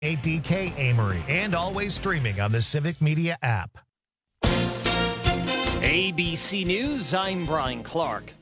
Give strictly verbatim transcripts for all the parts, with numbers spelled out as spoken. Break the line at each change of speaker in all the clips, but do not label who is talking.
A D K Amory, and always streaming on the Civic Media app.
A B C News, I'm Brian Clark.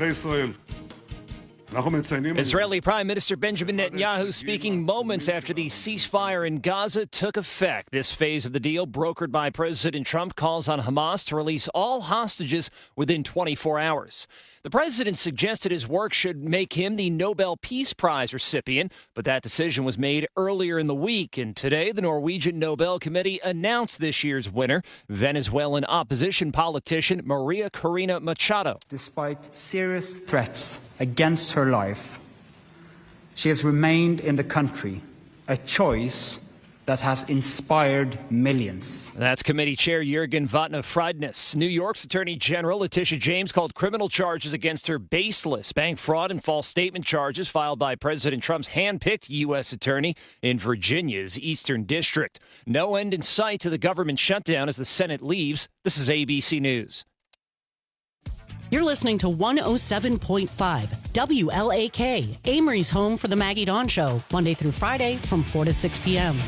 Israeli Prime Minister Benjamin Netanyahu speaking moments after the ceasefire in Gaza took effect. This phase of the deal, brokered by President Trump, calls on Hamas to release all hostages within twenty-four hours. The president suggested his work should make him the Nobel Peace Prize recipient, but that decision was made earlier in the week. And today, the Norwegian Nobel Committee announced this year's winner, Venezuelan opposition politician Maria Corina Machado.
Despite serious threats against her life, she has remained in the country, a choice that has inspired millions.
That's committee chair Jürgen Vatne-Friedness. New York's Attorney General Letitia James called criminal charges against her baseless. Bank fraud and false statement charges filed by President Trump's hand-picked U S attorney in Virginia's Eastern District. No end in sight to the government shutdown as the Senate leaves. This is A B C News.
You're listening to one oh seven point five W L A K, Amory's home for the Maggie Dawn Show, Monday through Friday from four to six p.m.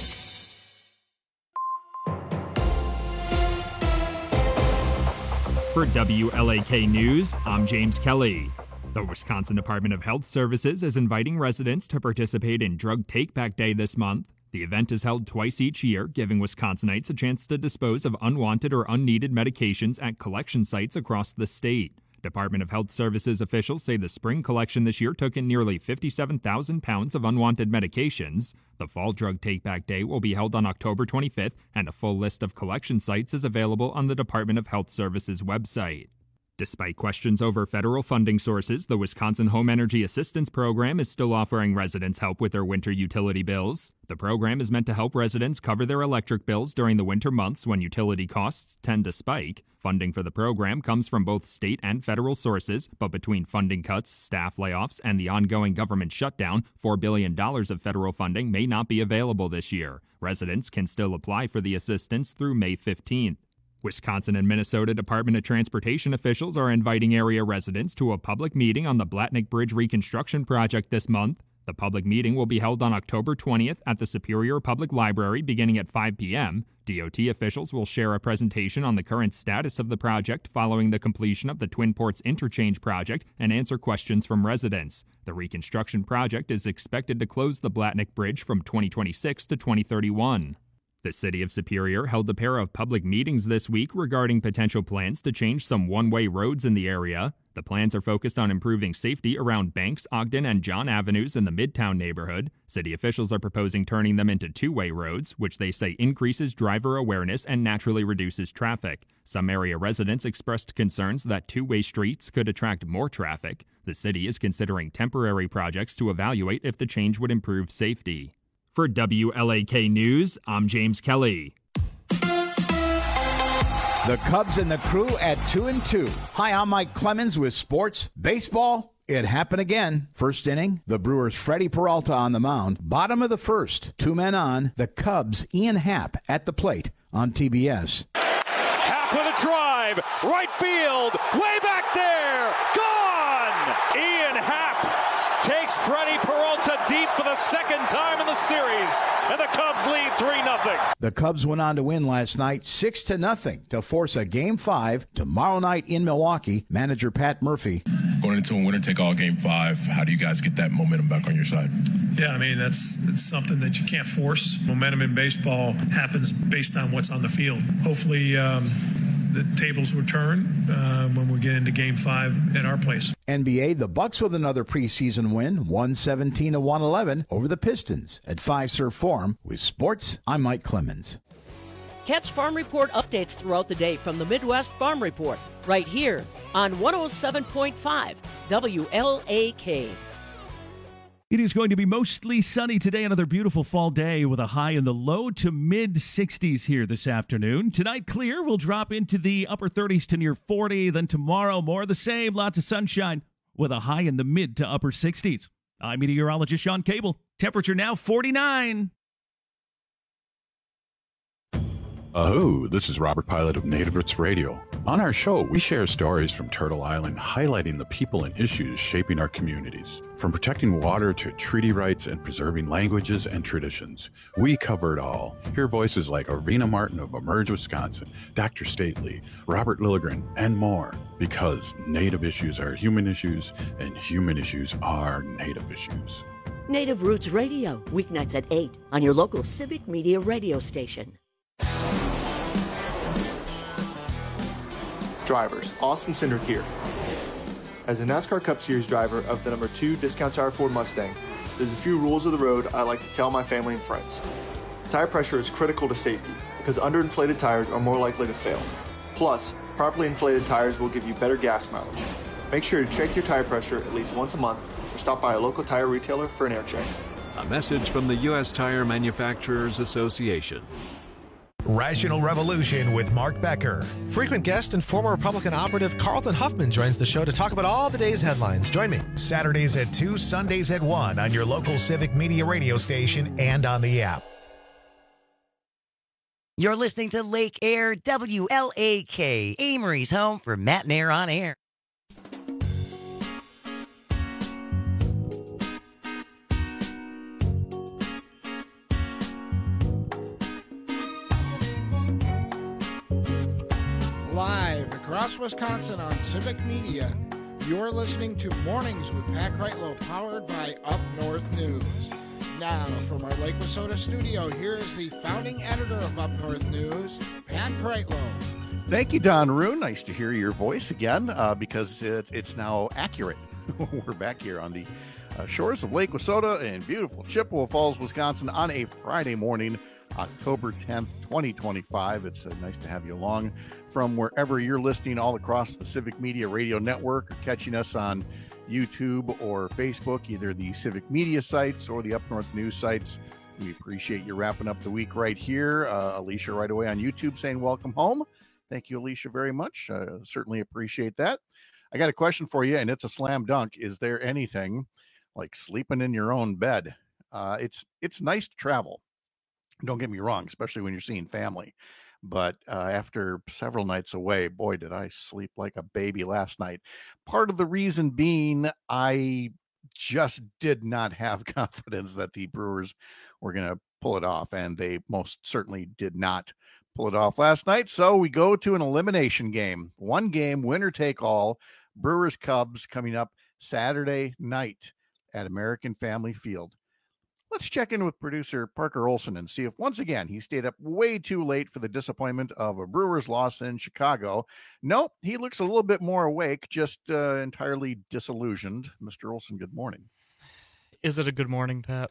For W L A K News, I'm James Kelly. The Wisconsin Department of Health Services is inviting residents to participate in Drug Take-Back Day this month. The event is held twice each year, giving Wisconsinites a chance to dispose of unwanted or unneeded medications at collection sites across the state. Department of Health Services officials say the spring collection this year took in nearly fifty-seven thousand pounds of unwanted medications. The Fall Drug Take-Back Day will be held on October twenty-fifth, and a full list of collection sites is available on the Department of Health Services website. Despite questions over federal funding sources, the Wisconsin Home Energy Assistance Program is still offering residents help with their winter utility bills. The program is meant to help residents cover their electric bills during the winter months when utility costs tend to spike. Funding for the program comes from both state and federal sources, but between funding cuts, staff layoffs, and the ongoing government shutdown, four billion dollars of federal funding may not be available this year. Residents can still apply for the assistance through May fifteenth. Wisconsin and Minnesota Department of Transportation officials are inviting area residents to a public meeting on the Blatnick Bridge reconstruction project this month. The public meeting will be held on October twentieth at the Superior Public Library beginning at five p.m. D O T officials will share a presentation on the current status of the project following the completion of the Twin Ports Interchange project and answer questions from residents. The reconstruction project is expected to close the Blatnick Bridge from twenty twenty-six to twenty thirty-one. The city of Superior held a pair of public meetings this week regarding potential plans to change some one-way roads in the area. The plans are focused on improving safety around Banks, Ogden, and John Avenues in the Midtown neighborhood. City officials are proposing turning them into two-way roads, which they say increases driver awareness and naturally reduces traffic. Some area residents expressed concerns that two-way streets could attract more traffic. The city is considering temporary projects to evaluate if the change would improve safety. For W L A K News, I'm James Kelly.
The Cubs and the crew at two and two. Hi, I'm Mike Clemens with sports. Baseball, it happened again. First inning, the Brewers' Freddie Peralta on the mound. Bottom of the first, two men on. The Cubs' Ian Happ at the plate on T B S.
Happ with a drive, right field, way back there, gone! Ian Happ takes Freddie Peralta deep for the second time in the series, and the Cubs lead three nothing.
The Cubs went on to win last night six to nothing to force a Game five tomorrow night in Milwaukee. Manager Pat Murphy.
Going into a winner-take-all Game five, how do you guys get that momentum back on your side?
Yeah, I mean, that's it's something that you can't force. Momentum in baseball happens based on what's on the field. Hopefully, um, the tables will turn uh, when we get into Game five at our place.
N B A, the Bucks with another preseason win, one seventeen to one eleven over the Pistons at Fiserv Forum. With sports, I'm Mike Clemens.
Catch Farm Report updates throughout the day from the Midwest Farm Report, right here on one oh seven point five W L A K.
It is going to be mostly sunny today, another beautiful fall day with a high in the low to mid sixties here this afternoon. Tonight, clear. We'll drop into the upper thirties to near forty. Then tomorrow, more of the same, lots of sunshine with a high in the mid to upper sixties. I'm meteorologist Sean Cable. Temperature now forty-nine.
Oh, this is Robert Pilot of Native Roots Radio. On our show, we share stories from Turtle Island highlighting the people and issues shaping our communities. From protecting water to treaty rights and preserving languages and traditions, we cover it all. Hear voices like Arvina Martin of Emerge Wisconsin, Doctor Stately, Robert Lilligren, and more. Because Native issues are human issues, and human issues are Native issues.
Native Roots Radio, weeknights at eight on your local Civic Media radio station.
Drivers, Austin Cindric here. As a NASCAR Cup Series driver of the number two Discount Tire Ford Mustang, there's a few rules of the road I like to tell my family and friends. Tire pressure is critical to safety because underinflated tires are more likely to fail. Plus, properly inflated tires will give you better gas mileage. Make sure to check your tire pressure at least once a month or stop by a local tire retailer for an air check.
A message from the U S Tire Manufacturers Association.
Rational Revolution with Mark Becker.
Frequent guest and former Republican operative Carlton Huffman joins the show to talk about all the day's headlines. Join me.
Saturdays at two, Sundays at one on your local Civic Media radio station and on the app.
You're listening to Lake Air W L A K, Amory's home for Matt and Air on Air.
Live across Wisconsin on Civic Media, you're listening to Mornings with Pat Kreitlow, powered by Up North News. Now, from our Lake Wissota studio, here is the founding editor of Up North News, Pat Kreitlow.
Thank you, Don Rune. Nice to hear your voice again, uh, because it, it's now accurate. We're back here on the uh, shores of Lake Wissota in beautiful Chippewa Falls, Wisconsin on a Friday morning, October tenth, twenty twenty-five. It's uh, nice to have you along from wherever you're listening all across the Civic Media Radio Network or catching us on YouTube or Facebook, either the Civic Media sites or the Up North News sites. We appreciate you wrapping up the week right here. Uh, Alicia right away on YouTube saying welcome home. Thank you, Alicia, very much. Uh, certainly appreciate that. I got a question for you, and it's a slam dunk. Is there anything like sleeping in your own bed? Uh, it's it's nice to travel. Don't get me wrong, especially when you're seeing family. But uh, after several nights away, boy, did I sleep like a baby last night. Part of the reason being I just did not have confidence that the Brewers were going to pull it off, and they most certainly did not pull it off last night. So we go to an elimination game. One game, winner take all. Brewers Cubs coming up Saturday night at American Family Field. Let's check in with producer Parker Olson and see if once again he stayed up way too late for the disappointment of a Brewers loss in Chicago. Nope, he looks a little bit more awake, just uh, entirely disillusioned. Mister Olson, good morning.
Is it a good morning, Pat?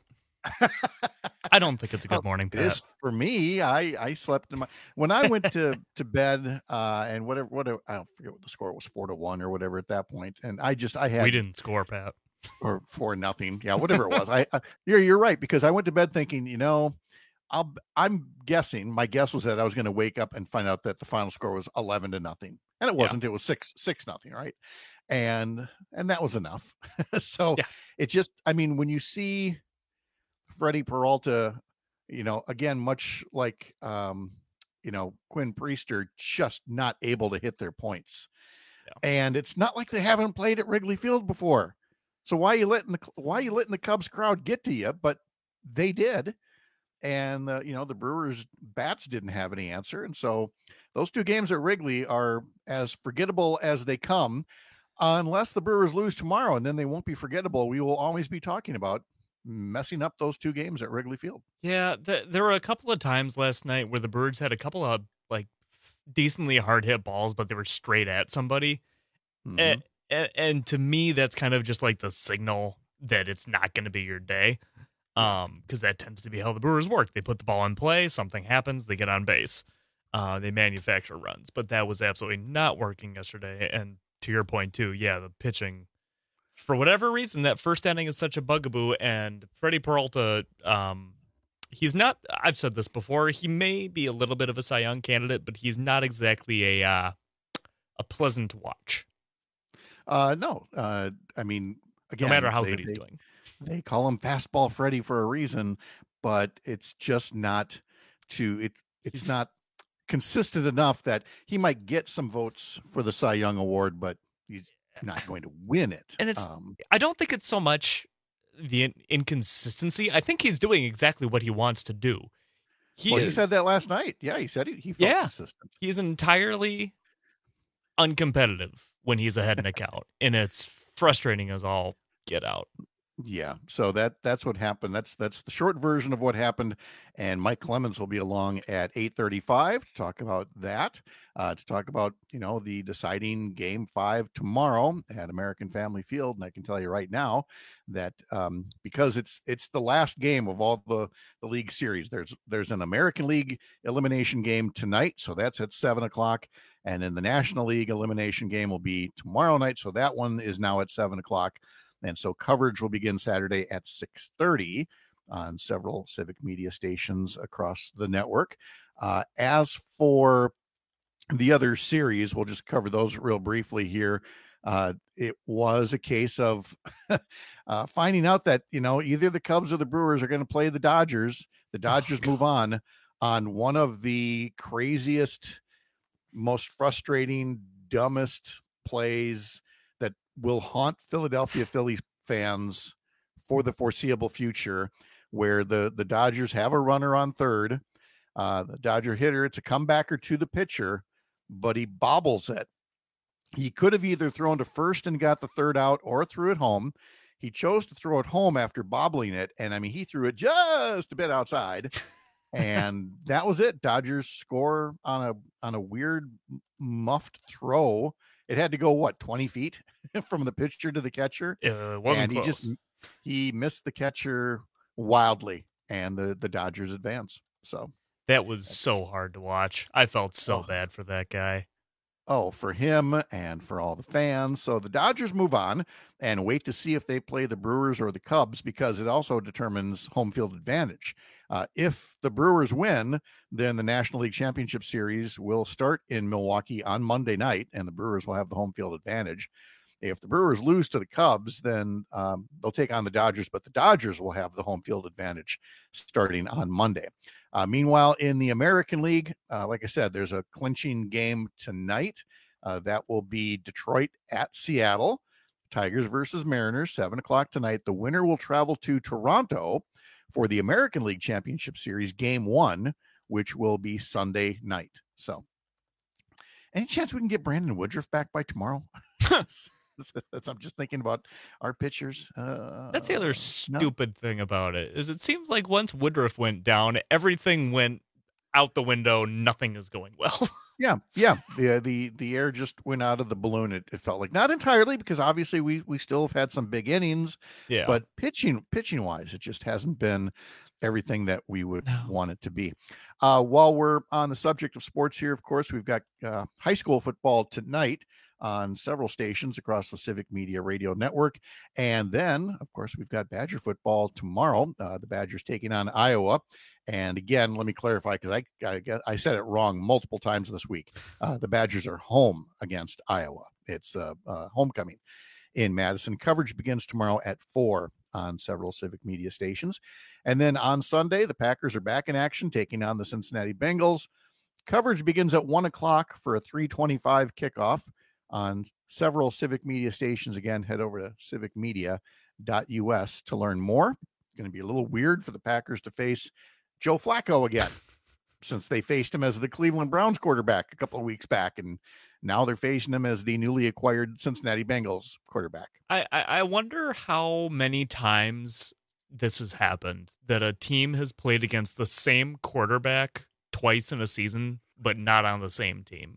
I don't think it's a good morning, Pat.
It is for me. I, I slept in my when I went to to bed, uh, and whatever whatever I don't forget what the score was, four to one or whatever at that point, and I just I had
we didn't score, Pat.
Or four nothing, yeah, whatever it was. I, I you're you're right, because I went to bed thinking, you know, I'll I'm guessing. My guess was that I was going to wake up and find out that the final score was eleven to nothing, and it wasn't. Yeah. It was six six nothing, right? And and that was enough. So yeah. It just, I mean, when you see Freddie Peralta, you know, again, much like um, you know, Quinn Priester, just not able to hit their points, yeah. And it's not like they haven't played at Wrigley Field before. So why are you letting the why are you letting the Cubs crowd get to you? But they did, and uh, you know, the Brewers bats didn't have any answer, and so those two games at Wrigley are as forgettable as they come, unless the Brewers lose tomorrow, and then they won't be forgettable. We will always be talking about messing up those two games at Wrigley Field.
Yeah, the, there were a couple of times last night where the Birds had a couple of like decently hard hit balls, but they were straight at somebody. Mm-hmm. And, And, and to me, that's kind of just like the signal that it's not going to be your day, um, because that tends to be how the Brewers work. They put the ball in play, something happens, they get on base, uh, they manufacture runs. But that was absolutely not working yesterday. And to your point, too, yeah, the pitching, for whatever reason, that first inning is such a bugaboo. And Freddie Peralta, um, he's not, I've said this before, he may be a little bit of a Cy Young candidate, but he's not exactly a uh, a pleasant watch.
Uh, no, uh, I mean, again,
no matter how
they,
good he's
they,
doing,
they call him Fastball Freddy for a reason, but it's just not to it. It's he's, not consistent enough that he might get some votes for the Cy Young Award, but he's not going to win it.
And it's
um,
I don't think it's so much the in- inconsistency. I think he's doing exactly what he wants to do. He,
well,
is,
he said that last night. Yeah, he said he, he felt
yeah,
consistent.
He's entirely uncompetitive when he's ahead in a count, and it's frustrating as all get out.
Yeah, so that that's what happened. That's that's the short version of what happened. And Mike Clemens will be along at eight thirty-five to talk about that, uh, to talk about, you know, the deciding game five tomorrow at American Family Field. And I can tell you right now that um, because it's it's the last game of all the, the league series, there's there's an American League elimination game tonight. So that's at seven o'clock. And then the National League elimination game will be tomorrow night. So that one is now at seven o'clock. And so coverage will begin Saturday at six thirty on several Civic Media stations across the network. Uh, as for the other series, we'll just cover those real briefly here. Uh, it was a case of uh, finding out that, you know, either the Cubs or the Brewers are going to play the Dodgers. The Dodgers oh, move on on one of the craziest, most frustrating, dumbest plays that will haunt Philadelphia Phillies fans for the foreseeable future, where the, the Dodgers have a runner on third. Uh, the Dodger hitter, it's a comebacker to the pitcher, but he bobbles it. He could have either thrown to first and got the third out or threw it home. He chose to throw it home after bobbling it. And I mean, he threw it just a bit outside and that was it. Dodgers score on a, on a weird muffed throw. It had to go, what, twenty feet from the pitcher to the catcher?
Uh, it wasn't
and
close.
he just he missed the catcher wildly, and the, the Dodgers advance. So
that was so hard to watch. I felt so
oh.
bad for that guy.
Oh, for him and for all the fans. So the Dodgers move on and wait to see if they play the Brewers or the Cubs, because it also determines home field advantage. Uh, if the Brewers win, then the National League Championship Series will start in Milwaukee on Monday night, and the Brewers will have the home field advantage. If the Brewers lose to the Cubs, then um, they'll take on the Dodgers, but the Dodgers will have the home field advantage starting on Monday. Uh, meanwhile, in the American League, uh, like I said, there's a clinching game tonight. Uh, that will be Detroit at Seattle. Tigers versus Mariners, seven o'clock tonight. The winner will travel to Toronto for the American League Championship Series game one, which will be Sunday night. So any chance we can get Brandon Woodruff back by tomorrow? That's, I'm just thinking about our pitchers. Uh,
That's the other stupid no. thing about it, is it seems like once Woodruff went down, everything went out the window. Nothing is going well.
yeah, yeah. The the the air just went out of the balloon. It, it felt like, not entirely, because obviously we we still have had some big innings.
Yeah.
But pitching pitching wise, it just hasn't been everything that we would
no.
want it to be. Uh, while we're on the subject of sports here, of course, we've got uh, high school football tonight on several stations across the Civic Media Radio Network. And then, of course, we've got Badger football tomorrow. Uh, the Badgers taking on Iowa. And again, let me clarify, because I, I I said it wrong multiple times this week. Uh, the Badgers are home against Iowa. It's uh, uh, homecoming in Madison. Coverage begins tomorrow at four on several Civic Media stations. And then on Sunday, the Packers are back in action, taking on the Cincinnati Bengals. Coverage begins at one o'clock for a three twenty-five kickoff on several Civic Media stations. Again, head over to civic media dot U S to learn more. It's going to be a little weird for the Packers to face Joe Flacco again, since they faced him as the Cleveland Browns quarterback a couple of weeks back, and now they're facing him as the newly acquired Cincinnati Bengals quarterback.
I, I, I wonder how many times this has happened, that a team has played against the same quarterback twice in a season, but not on the same team.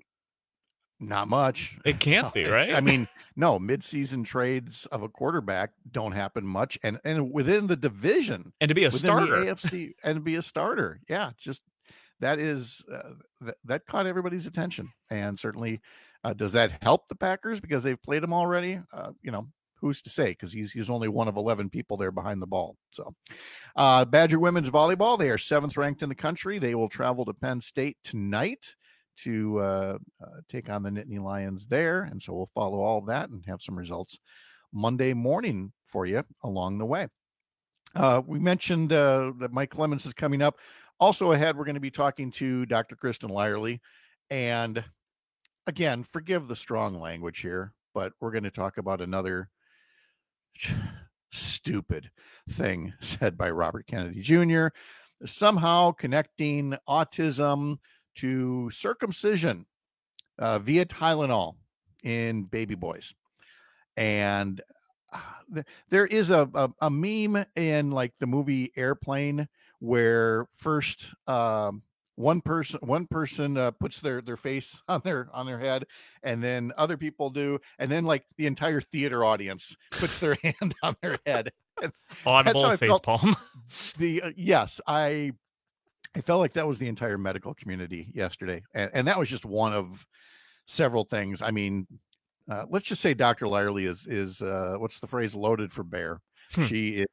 Not much.
It can't be, right?
I mean, no, midseason trades of a quarterback don't happen much, and and within the division,
and to be a starter,
A F C, and to be a starter, yeah, just that is uh, th- that caught everybody's attention, and certainly uh, does that help the Packers because they've played him already? Uh, you know, who's to say? Because he's he's only one of eleven people there behind the ball. So, uh, Badger women's volleyball, they are seventh ranked in the country. They will travel to Penn State tonight to uh, uh, take on the Nittany Lions there. And so we'll follow all of that and have some results Monday morning for you along the way. Uh, we mentioned uh, that Mike Clemens is coming up. Also ahead, we're going to be talking to Doctor Kristen Lyerly. And again, forgive the strong language here, but we're going to talk about another stupid thing said by Robert Kennedy Junior, somehow connecting autism to circumcision uh, via Tylenol in baby boys. And uh, there is a, a, a meme in like the movie Airplane where first um, one person one person uh, puts their their face on their on their head, and then other people do, and then like the entire theater audience puts their hand on their head.
Audible face palm.
The uh, yes, I I felt like that was the entire medical community yesterday, and, and that was just one of several things. I mean, uh, let's just say Doctor Lyerly is is uh, what's the phrase? Loaded for bear.
Hmm.
She is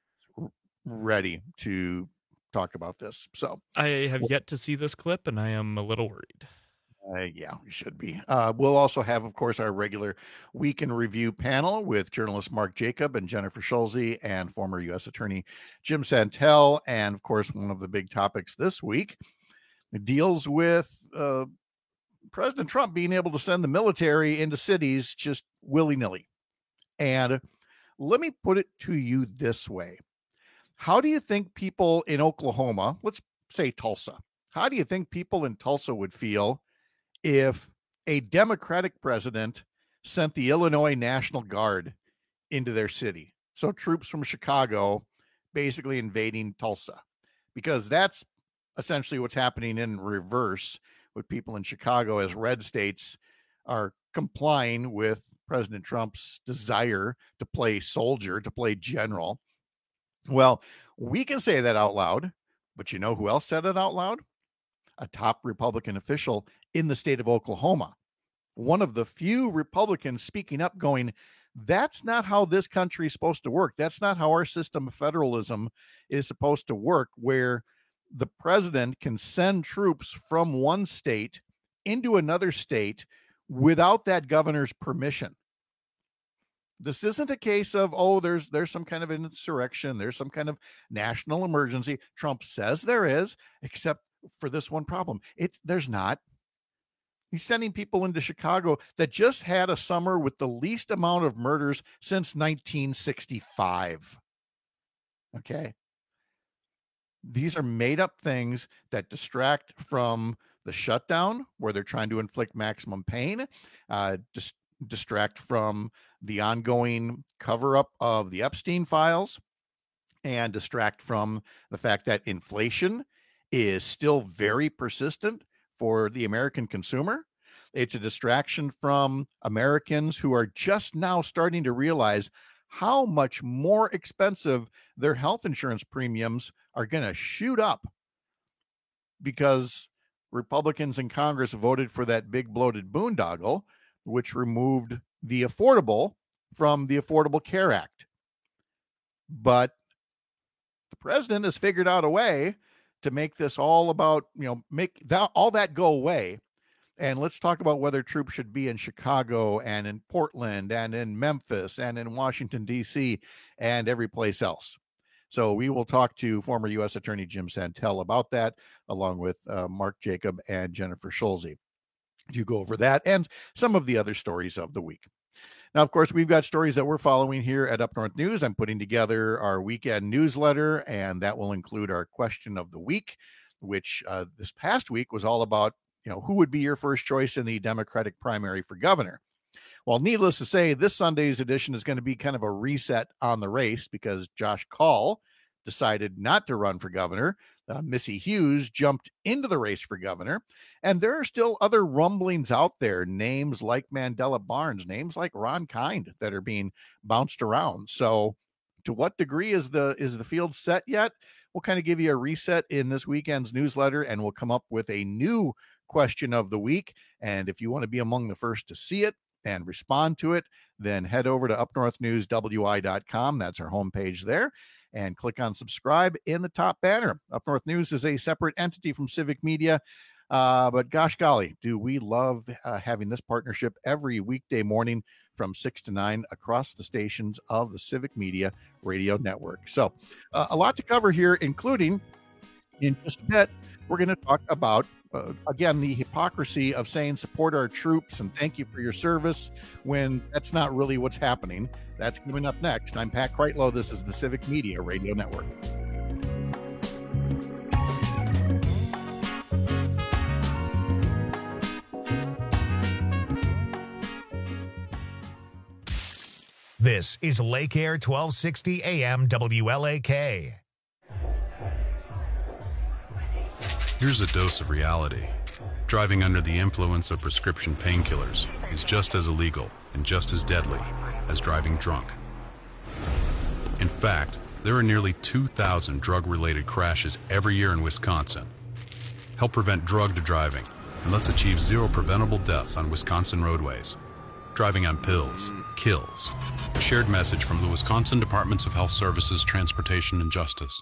ready to talk about this. So
I have yet to see this clip, and I am a little worried.
Uh, yeah, we should be. Uh, we'll also have, of course, our regular Week in Review panel with journalist Mark Jacob and Jennifer Schulze and former U S Attorney Jim Santel. And, of course, one of the big topics this week deals with uh, President Trump being able to send the military into cities just willy-nilly. And let me put it to you this way. How do you think people in Oklahoma, let's say Tulsa, how do you think people in Tulsa would feel if a Democratic president sent the Illinois National Guard into their city? So troops from Chicago basically invading Tulsa, because that's essentially what's happening in reverse with people in Chicago as red states are complying with President Trump's desire to play soldier, to play general. Well, we can say that out loud, but you know who else said it out loud? A top Republican official in the state of Oklahoma. One of the few Republicans speaking up going, that's not how this country is supposed to work. That's not how our system of federalism is supposed to work, where the president can send troops from one state into another state without that governor's permission. This isn't a case of, oh, there's there's some kind of insurrection, there's some kind of national emergency. Trump says there is, except for this one problem. It's there's not. He's sending people into Chicago that just had a summer with the least amount of murders since nineteen sixty-five. Okay. These are made up things that distract from the shutdown, where they're trying to inflict maximum pain, uh, dis- distract from the ongoing cover-up of the Epstein files, and distract from the fact that inflation is still very persistent for the American consumer. It's a distraction from Americans who are just now starting to realize how much more expensive their health insurance premiums are going to shoot up because Republicans in Congress voted for that big bloated boondoggle, which removed the affordable from the Affordable Care Act. But the president has figured out a way to make this all about, you know, make that all that go away. And let's talk about whether troops should be in Chicago and in Portland and in Memphis and in Washington, D C and every place else. So we will talk to former U S Attorney Jim Santel about that, along with uh, Mark Jacob and Jennifer Schulze. You go over that and some of the other stories of the week. Now, of course, we've got stories that we're following here at Up North News. I'm putting together our weekend newsletter, and that will include our question of the week, which uh, this past week was all about, you know, who would be your first choice in the Democratic primary for governor? Well, needless to say, this Sunday's edition is going to be kind of a reset on the race because Josh Kaul decided not to run for governor. Uh, Missy Hughes jumped into the race for governor. And there are still other rumblings out there, names like Mandela Barnes, names like Ron Kind that are being bounced around. So to what degree is the is the field set yet? We'll kind of give you a reset in this weekend's newsletter, and we'll come up with a new question of the week. And if you want to be among the first to see it and respond to it, then head over to up north news w i dot com. That's our homepage there. And click on subscribe in the top banner. Up North News is a separate entity from Civic Media. Uh, but gosh golly, do we love uh, having this partnership every weekday morning from six to nine across the stations of the Civic Media Radio Network. So uh, a lot to cover here, including in just a bit, we're going to talk about, uh, again, the hypocrisy of saying support our troops and thank you for your service when that's not really what's happening. That's coming up next. I'm Pat Kreitlow. This is the Civic Media Radio Network.
This is Lake Air twelve sixty A M W L A K.
Here's a dose of reality. Driving under the influence of prescription painkillers is just as illegal and just as deadly as driving drunk. In fact, there are nearly two thousand drug-related crashes every year in Wisconsin. Help prevent drugged driving, and let's achieve zero preventable deaths on Wisconsin roadways. Driving on pills kills. A shared message from the Wisconsin Departments of Health Services, Transportation, and Justice.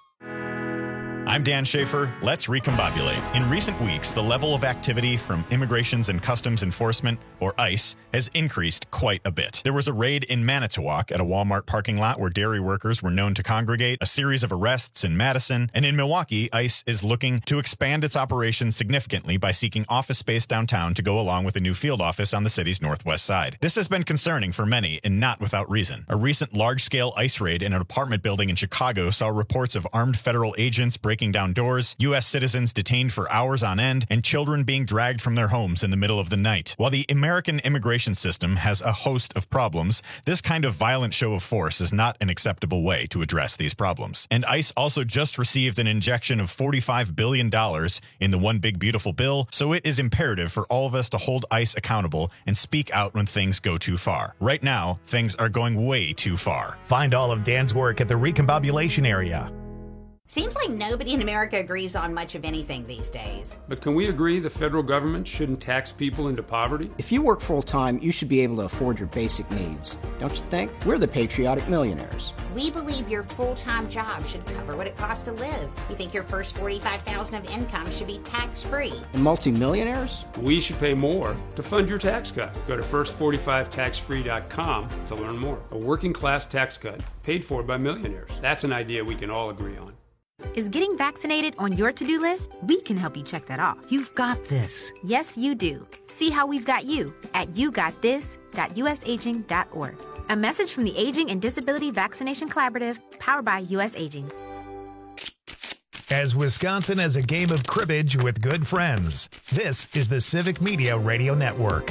I'm Dan Schaefer. Let's recombobulate. In recent weeks, the level of activity from Immigrations and Customs Enforcement, or ICE, has increased quite a bit. There was a raid in Manitowoc at a Walmart parking lot where dairy workers were known to congregate, a series of arrests in Madison, and in Milwaukee, ICE is looking to expand its operations significantly by seeking office space downtown to go along with a new field office on the city's northwest side. This has been concerning for many, and not without reason. A recent large-scale ICE raid in an apartment building in Chicago saw reports of armed federal agents breaking breaking down doors, U S citizens detained for hours on end, and children being dragged from their homes in the middle of the night. While the American immigration system has a host of problems, this kind of violent show of force is not an acceptable way to address these problems. And ICE also just received an injection of forty-five billion dollars in the One Big Beautiful Bill, so it is imperative for all of us to hold ICE accountable and speak out when things go too far. Right now, things are going way too far.
Find all of Dan's work at the Recombobulation area.
Seems like nobody in America agrees on much of anything these days.
But can we agree the federal government shouldn't tax people into poverty?
If you work full-time, you should be able to afford your basic needs. Don't you think? We're the patriotic millionaires.
We believe your full-time job should cover what it costs to live. We think your first forty-five thousand dollars of income should be tax-free.
And multimillionaires?
We should pay more to fund your tax cut. Go to first forty-five tax free dot com to learn more. A working-class tax cut paid for by millionaires. That's an idea we can all agree on.
Is getting vaccinated on your to-do list? We can help you check that off.
You've got this.
Yes, you do. See how we've got you at you got this dot u s aging dot org. A message from the Aging and Disability Vaccination Collaborative, powered by U S Aging.
As Wisconsin has a game of cribbage with good friends, this is the Civic Media Radio Network.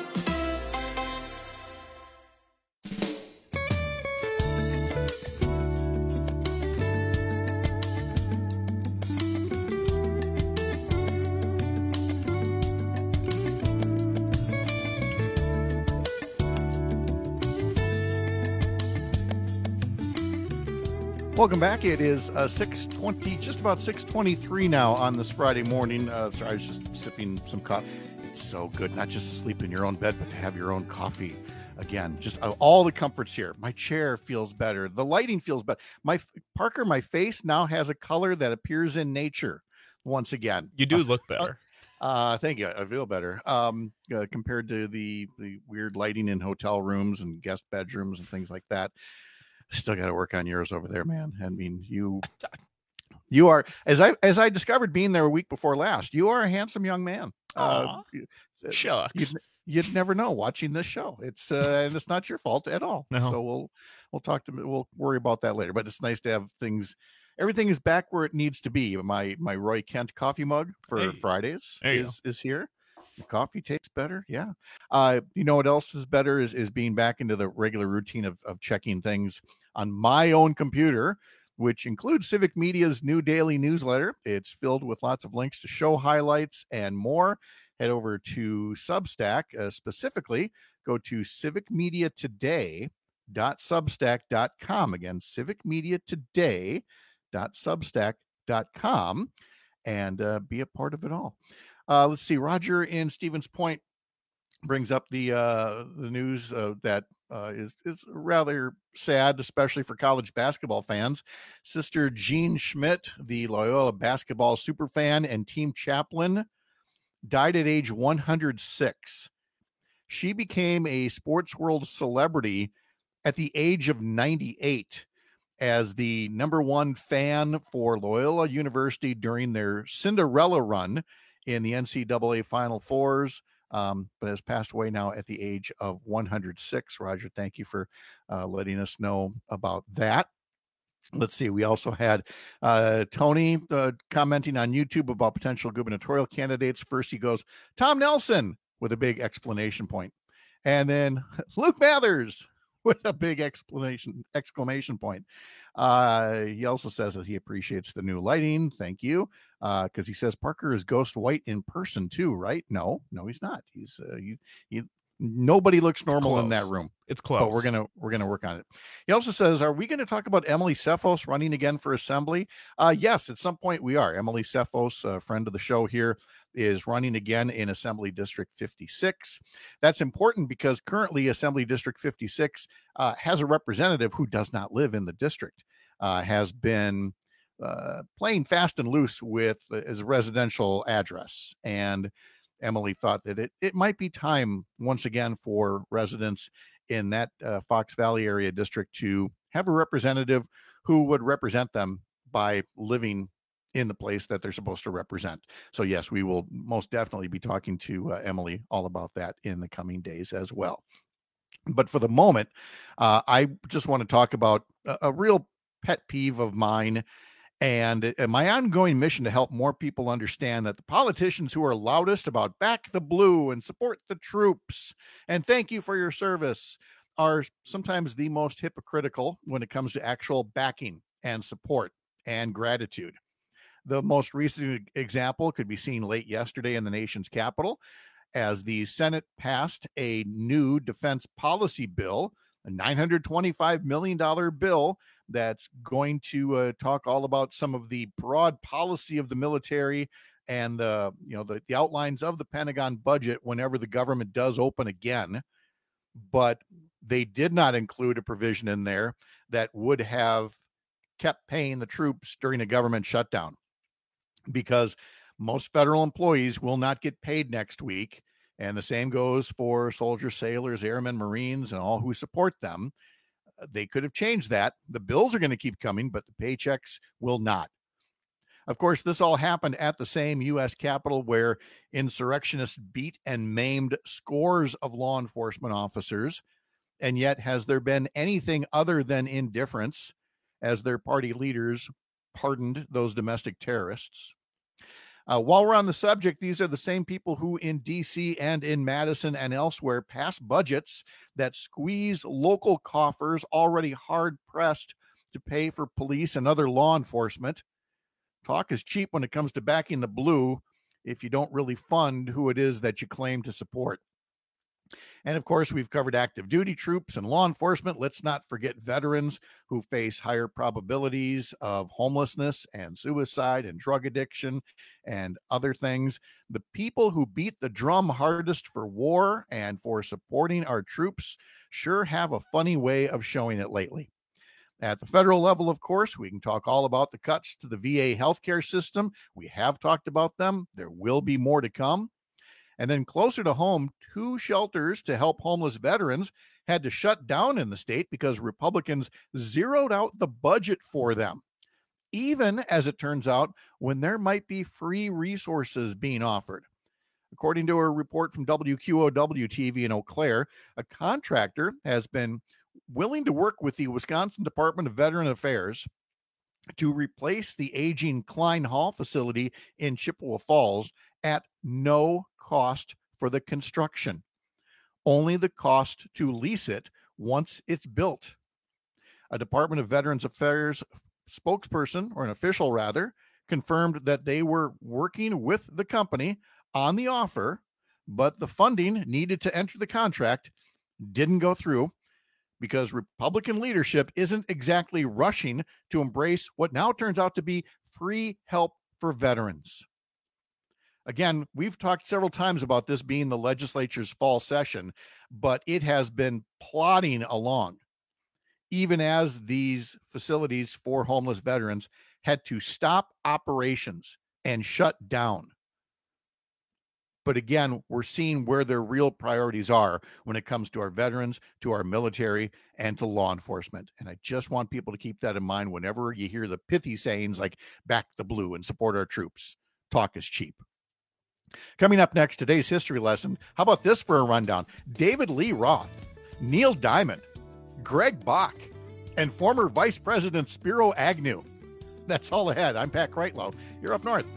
Welcome back. It is uh, six twenty, just about six twenty-three now on this Friday morning. Uh, sorry, I was just sipping some coffee. It's so good, not just to sleep in your own bed, but to have your own coffee. Again, just uh, all the comforts here. My chair feels better. The lighting feels better. My Parker, my face now has a color that appears in nature once again.
You do look better.
Uh, thank you. I feel better um, uh, compared to the, the weird lighting in hotel rooms and guest bedrooms and things like that. Still got to work on yours over there, man. I mean, you, you are, as I, as I discovered being there a week before last, you are a handsome young man. Uh,
Shucks.
You'd, you'd never know watching this show. It's, uh, and it's not your fault at all.
No.
So we'll, we'll talk to, we'll worry about that later, but it's nice to have things, everything is back where it needs to be. My, my Roy Kent coffee mug for
hey,
Fridays is,
go.
is here. The coffee tastes better. Yeah. Uh, you know what else is better is, is being back into the regular routine of, of checking things on my own computer, which includes Civic Media's new daily newsletter. It's filled with lots of links to show highlights and more. Head over to Substack. Uh, specifically, go to civic media today dot substack dot com. Again, civic media today dot substack dot com, and uh, be a part of it all. Uh, let's see. Roger in Stevens Point brings up the uh, the news uh, that uh, is is rather sad, especially for college basketball fans. Sister Jean Schmidt, the Loyola basketball superfan and team chaplain, died at age one hundred six. She became a sports world celebrity at the age of ninety-eight as the number one fan for Loyola University during their Cinderella run in the N C double A Final Fours, um, but has passed away now at the age of one hundred six. Roger, thank you for uh, letting us know about that. Let's see. We also had uh, Tony uh, commenting on YouTube about potential gubernatorial candidates. First, he goes, Tom Nelson, with a big exclamation point. And then Luke Mathers with a big explanation, exclamation point. Uh, he also says that he appreciates the new lighting. Thank you. Uh, because he says Parker is ghost white in person too, right? No, no, he's not. He's uh, he, he nobody looks normal in that room.
It's close.
But we're gonna we're gonna work on it. He also says, are we going to talk about Emily Cephos running again for assembly? Uh, yes, at some point we are. Emily Cephos, a friend of the show here, is running again in Assembly District fifty-six. That's important because currently Assembly District fifty-six uh, has a representative who does not live in the district, uh, has been uh, playing fast and loose with his residential address. And Emily thought that it, it might be time once again for residents in that uh, Fox Valley area district to have a representative who would represent them by living in the place that they're supposed to represent. So yes, we will most definitely be talking to uh, Emily all about that in the coming days as well. But for the moment, uh, I just want to talk about a, a real pet peeve of mine and uh, my ongoing mission to help more people understand that the politicians who are loudest about back the blue and support the troops and thank you for your service are sometimes the most hypocritical when it comes to actual backing and support and gratitude. The most recent example could be seen late yesterday in the nation's capital as the Senate passed a new defense policy bill, a nine hundred twenty-five million dollars bill that's going to uh, talk all about some of the broad policy of the military and the, you know, the, the outlines of the Pentagon budget whenever the government does open again. But they did not include a provision in there that would have kept paying the troops during a government shutdown, because most federal employees will not get paid next week. And the same goes for soldiers, sailors, airmen, Marines, and all who support them. They could have changed that. The bills are going to keep coming, but the paychecks will not. Of course, this all happened at the same U S Capitol where insurrectionists beat and maimed scores of law enforcement officers. And yet, has there been anything other than indifference as their party leaders pardoned those domestic terrorists? Uh, while we're on the subject, these are the same people who in D C and in Madison and elsewhere pass budgets that squeeze local coffers already hard-pressed to pay for police and other law enforcement. Talk is cheap when it comes to backing the blue if you don't really fund who it is that you claim to support. And of course, we've covered active duty troops and law enforcement. Let's not forget veterans who face higher probabilities of homelessness and suicide and drug addiction and other things. The people who beat the drum hardest for war and for supporting our troops sure have a funny way of showing it lately. At the federal level, of course, we can talk all about the cuts to the V A healthcare system. We have talked about them. There will be more to come. And then closer to home, two shelters to help homeless veterans had to shut down in the state because Republicans zeroed out the budget for them. Even, as it turns out, when there might be free resources being offered. According to a report from W Q O W T V in Eau Claire, a contractor has been willing to work with the Wisconsin Department of Veteran Affairs to replace the aging Klein Hall facility in Chippewa Falls at no cost for the construction, only the cost to lease it once it's built. A Department of Veterans Affairs spokesperson, or an official rather, confirmed that they were working with the company on the offer, but the funding needed to enter the contract didn't go through because Republican leadership isn't exactly rushing to embrace what now turns out to be free help for veterans. Again, we've talked several times about this being the legislature's fall session, but it has been plodding along, even as these facilities for homeless veterans had to stop operations and shut down. But again, we're seeing where their real priorities are when it comes to our veterans, to our military, and to law enforcement. And I just want people to keep that in mind whenever you hear the pithy sayings like back the blue and support our troops. Talk is cheap. Coming up next, today's history lesson. How about this for a rundown? David Lee Roth, Neil Diamond, Greg Bach, and former Vice President Spiro Agnew. That's all ahead. I'm Pat Kreitlow. You're up north.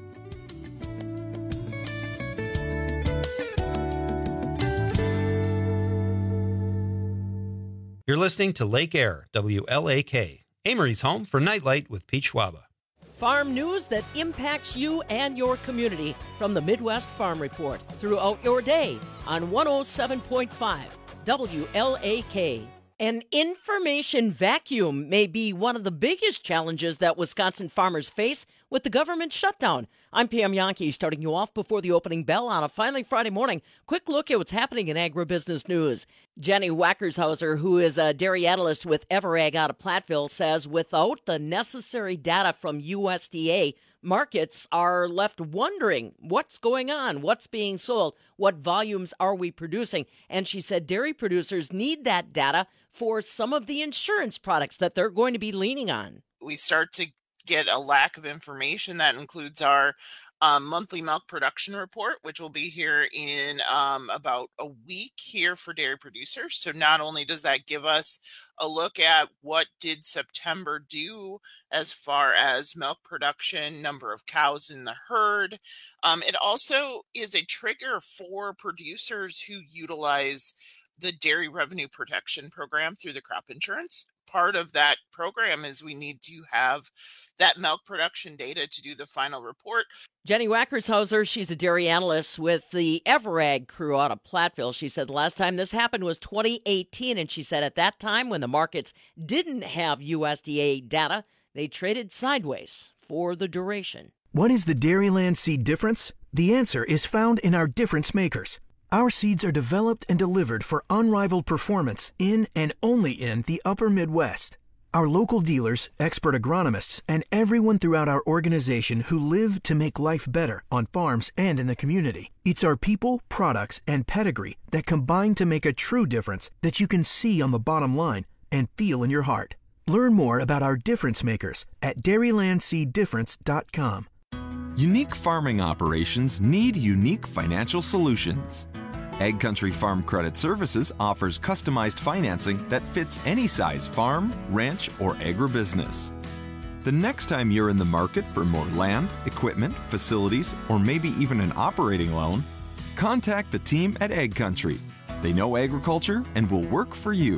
You're listening to Lake Air, W L A K, Amory's home for Nightlight with Pete Schwaba.
Farm news that impacts you and your community from the Midwest Farm Report throughout your day on one oh seven point five W L A K. An information vacuum may be one of the biggest challenges that Wisconsin farmers face with the government shutdown. I'm Pam Yankee, starting you off before the opening bell on a finally Friday morning. Quick look at what's happening in agribusiness news. Jenny Wackershauser, who is a dairy analyst with Everag out of Platteville, says without the necessary data from U S D A, markets are left wondering what's going on, what's being sold, what volumes are we producing. And she said dairy producers need that data for some of the insurance products that they're going to be leaning on.
We start to get a lack of information. That includes our um, monthly milk production report, which will be here in um, about a week here for dairy producers. So not only does that give us a look at what did September do as far as milk production, number of cows in the herd, um, it also is a trigger for producers who utilize the Dairy Revenue Protection Program through the crop insurance. Part of that program is we need to have that milk production data to do the final report.
Jenny Wackershauser, she's a dairy analyst with the Everag crew out of Platteville. She said the last time this happened was twenty eighteen, and she said at that time when the markets didn't have U S D A data, they traded sideways for the duration.
What is the Dairyland seed difference? The answer is found in our difference makers. Our seeds are developed and delivered for unrivaled performance in and only in the upper Midwest. Our local dealers, expert agronomists, and everyone throughout our organization who live to make life better on farms and in the community. It's our people, products, and pedigree that combine to make a true difference that you can see on the bottom line and feel in your heart. Learn more about our difference makers at dairyland seed difference dot com.
Unique farming operations need unique financial solutions. Egg Country Farm Credit Services offers customized financing that fits any size farm, ranch, or agribusiness. The next time you're in the market for more land, equipment, facilities, or maybe even an operating loan, contact the team at Egg Country. They know agriculture and will work for you.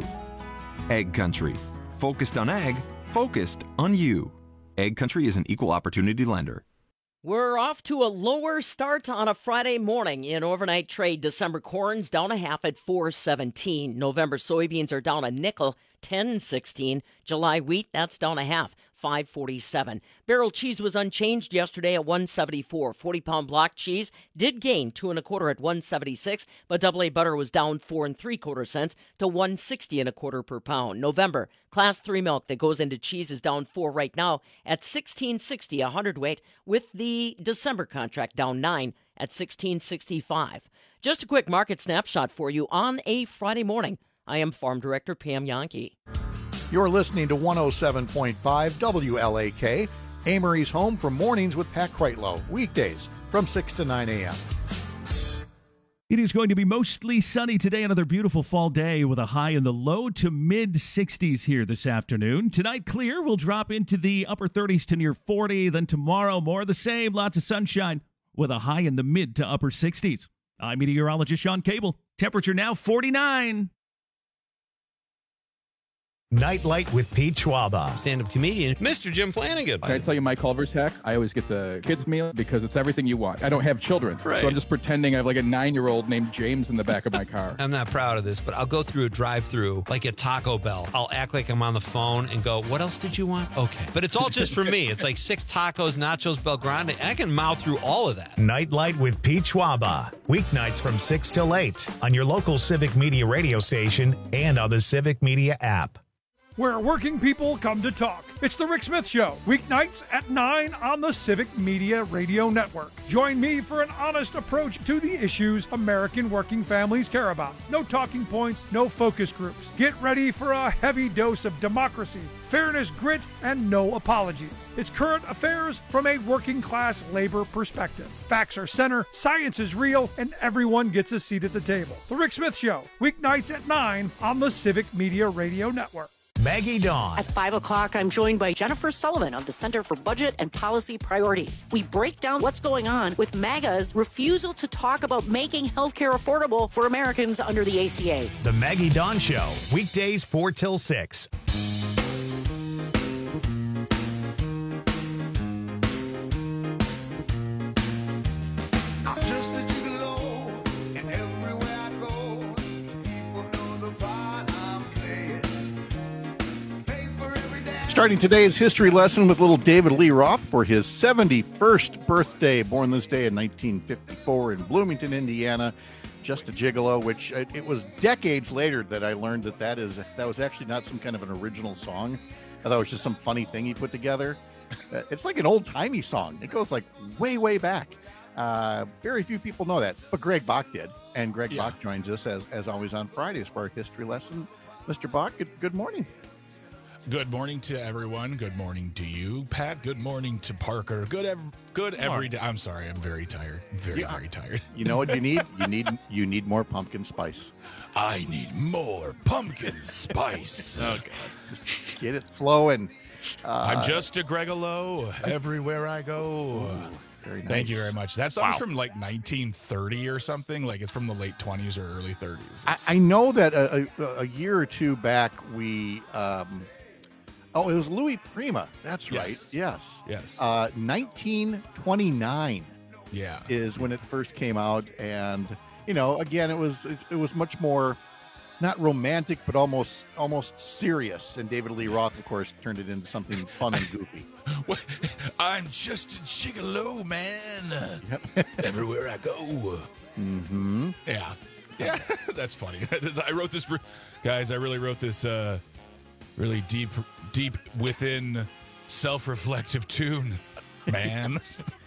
Egg Country. Focused on ag, focused on you. Egg Country is an equal opportunity lender.
We're off to a lower start on a Friday morning in overnight trade. December corn's down a half at four seventeen. November soybeans are down a nickel, ten sixteen. July wheat, that's down a half, five forty-seven. Barrel cheese was unchanged yesterday at one seventy-four. forty-pound block cheese did gain two and a quarter at one seventy-six, but double A butter was down four and three quarter cents to one sixty and a quarter per pound. November class three milk that goes into cheese is down four right now at sixteen sixty a hundredweight, with the December contract down nine at sixteen sixty-five. Just a quick market snapshot for you on a Friday morning. I am Farm Director Pam Yankee.
You're listening to one oh seven point five W L A K, Amory's home for mornings with Pat Kreitlow, weekdays from six to nine a.m.
It is going to be mostly sunny today, another beautiful fall day with a high in the low to mid sixties here this afternoon. Tonight, clear. We'll drop into the upper thirties to near forty. Then tomorrow, more of the same, lots of sunshine with a high in the mid to upper sixties. I'm meteorologist Sean Cable. Temperature now forty-nine.
Nightlight with Pete Schwaba.
Stand-up comedian, Mister Jim Flanagan.
Can I tell you my Culver's hack? I always get the kids' meal because it's everything you want. I don't have children,
right.
So I'm just pretending I have like a nine-year-old named James in the back of my car.
I'm not proud of this, but I'll go through a drive-through like at Taco Bell. I'll act like I'm on the phone and go, what else did you want? Okay. But it's all just for me. It's like six tacos, nachos, Bel Grande, and I can mouth through all of that.
Nightlight with Pete Schwaba. Weeknights from six till eight on your local Civic Media radio station and on the Civic Media app.
where working people come to talk. It's The Rick Smith Show, weeknights at nine on the Civic Media Radio Network. Join me for an honest approach to the issues American working families care about. No talking points, no focus groups. Get ready for a heavy dose of democracy, fairness, grit, and no apologies. It's current affairs from a working class labor perspective. Facts are center, science is real, and everyone gets a seat at the table. The Rick Smith Show, weeknights at nine on the Civic Media Radio Network.
Maggie Dawn.
At five o'clock, I'm joined by Jennifer Sullivan of the Center for Budget and Policy Priorities. We break down what's going on with MAGA's refusal to talk about making healthcare affordable for Americans under the A C A.
The Maggie Dawn Show, weekdays four till six.
Starting today's history lesson with little David Lee Roth for his seventy-first birthday, born this day in nineteen fifty-four in Bloomington, Indiana. Just a Gigolo, which it, it was decades later that I learned that that is that was actually not some kind of an original song. I thought it was just some funny thing he put together. Uh, it's like an old-timey song. It goes like way, way back. Uh, very few people know that, but Greg Bach did. And Greg yeah. Bach joins us, as, as always, on Fridays for our history lesson. Mister Bach, good, good morning.
Good morning to everyone. Good morning to you, Pat. Good morning to Parker. Good, ev- good every day. I'm sorry, I'm very tired. Very, yeah. very tired.
You know what you need? You need you need more pumpkin spice.
I need more pumpkin spice.
Oh God, just get it flowing. Uh,
I'm just a Gregolo everywhere I go.
Ooh, very nice.
Thank you very much. That song's
Wow.
from like nineteen thirty or something. Like it's from the late twenties or early thirties.
I, I know that a, a, a year or two back we. Um, Oh, it was Louis Prima. That's right.
Yes.
Yes.
Yes.
Uh, nineteen twenty-nine.
Yeah.
Is when it first came out, and you know, again, it was it, it was much more, not romantic, but almost almost serious. And David Lee Roth, of course, turned it into something fun and goofy.
I'm just a gigolo, man.
Yep.
Everywhere I go.
Mm-hmm.
Yeah. Yeah. That's funny. I wrote this, guys. I really wrote this. Uh, really deep. Deep within self-reflective tune, man.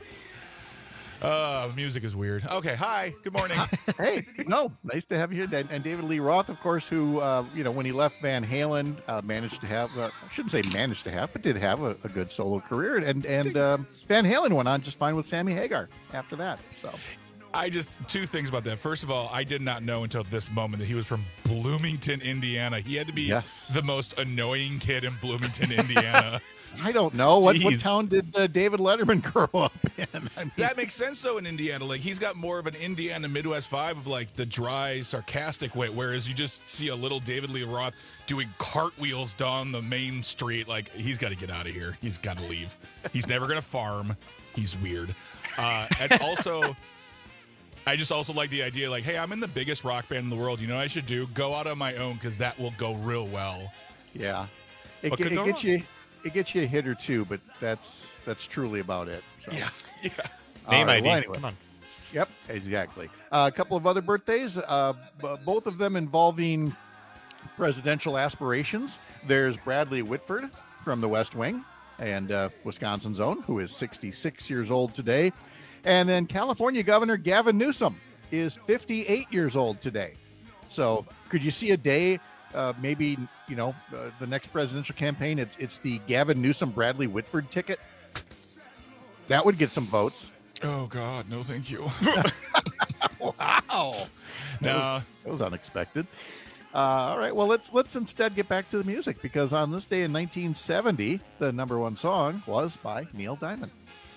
uh, music is weird. Okay, hi, good morning.
Hey, no, nice to have you here. And David Lee Roth, of course, who, uh, you know, when he left Van Halen, uh, managed to have, uh, I shouldn't say managed to have, but did have a, a good solo career. And, and um, Van Halen went on just fine with Sammy Hagar after that, so...
I just, two things about that. First of all, I did not know until this moment that he was from Bloomington, Indiana. He had to be
yes.
the most annoying kid in Bloomington, Indiana.
I don't know. What, what town did uh, David Letterman grow up in? I mean,
that makes sense, though, in Indiana. Like, he's got more of an Indiana Midwest vibe of, like, the dry, sarcastic way, whereas you just see a little David Lee Roth doing cartwheels down the main street. Like, he's got to get out of here. He's got to leave. He's never going to farm. He's weird. Uh, and also... I just also like the idea, like, hey, I'm in the biggest rock band in the world. You know what I should do? Go out on my own because that will go real well.
Yeah. It,
What
it,
could
it
go
gets
wrong?
you it gets you a hit or two, but that's that's truly about it. So.
Yeah. Yeah.
All
Name
right,
I D.
well, anyway.
Come on.
Yep, exactly. Uh, a couple of other birthdays, uh, b- both of them involving presidential aspirations. There's Bradley Whitford from the West Wing and uh, Wisconsin's own, who is sixty-six years old today. And then California Governor Gavin Newsom is fifty-eight years old today. So could you see a day, uh, maybe, you know, uh, the next presidential campaign, it's it's the Gavin Newsom Bradley Whitford ticket? That would get some votes.
Oh, God. No, thank you.
Wow. That,
No.
was, that was unexpected. Uh, all right. Well, let's let's instead get back to the music, because on this day in nineteen seventy, the number one song was by Neil Diamond.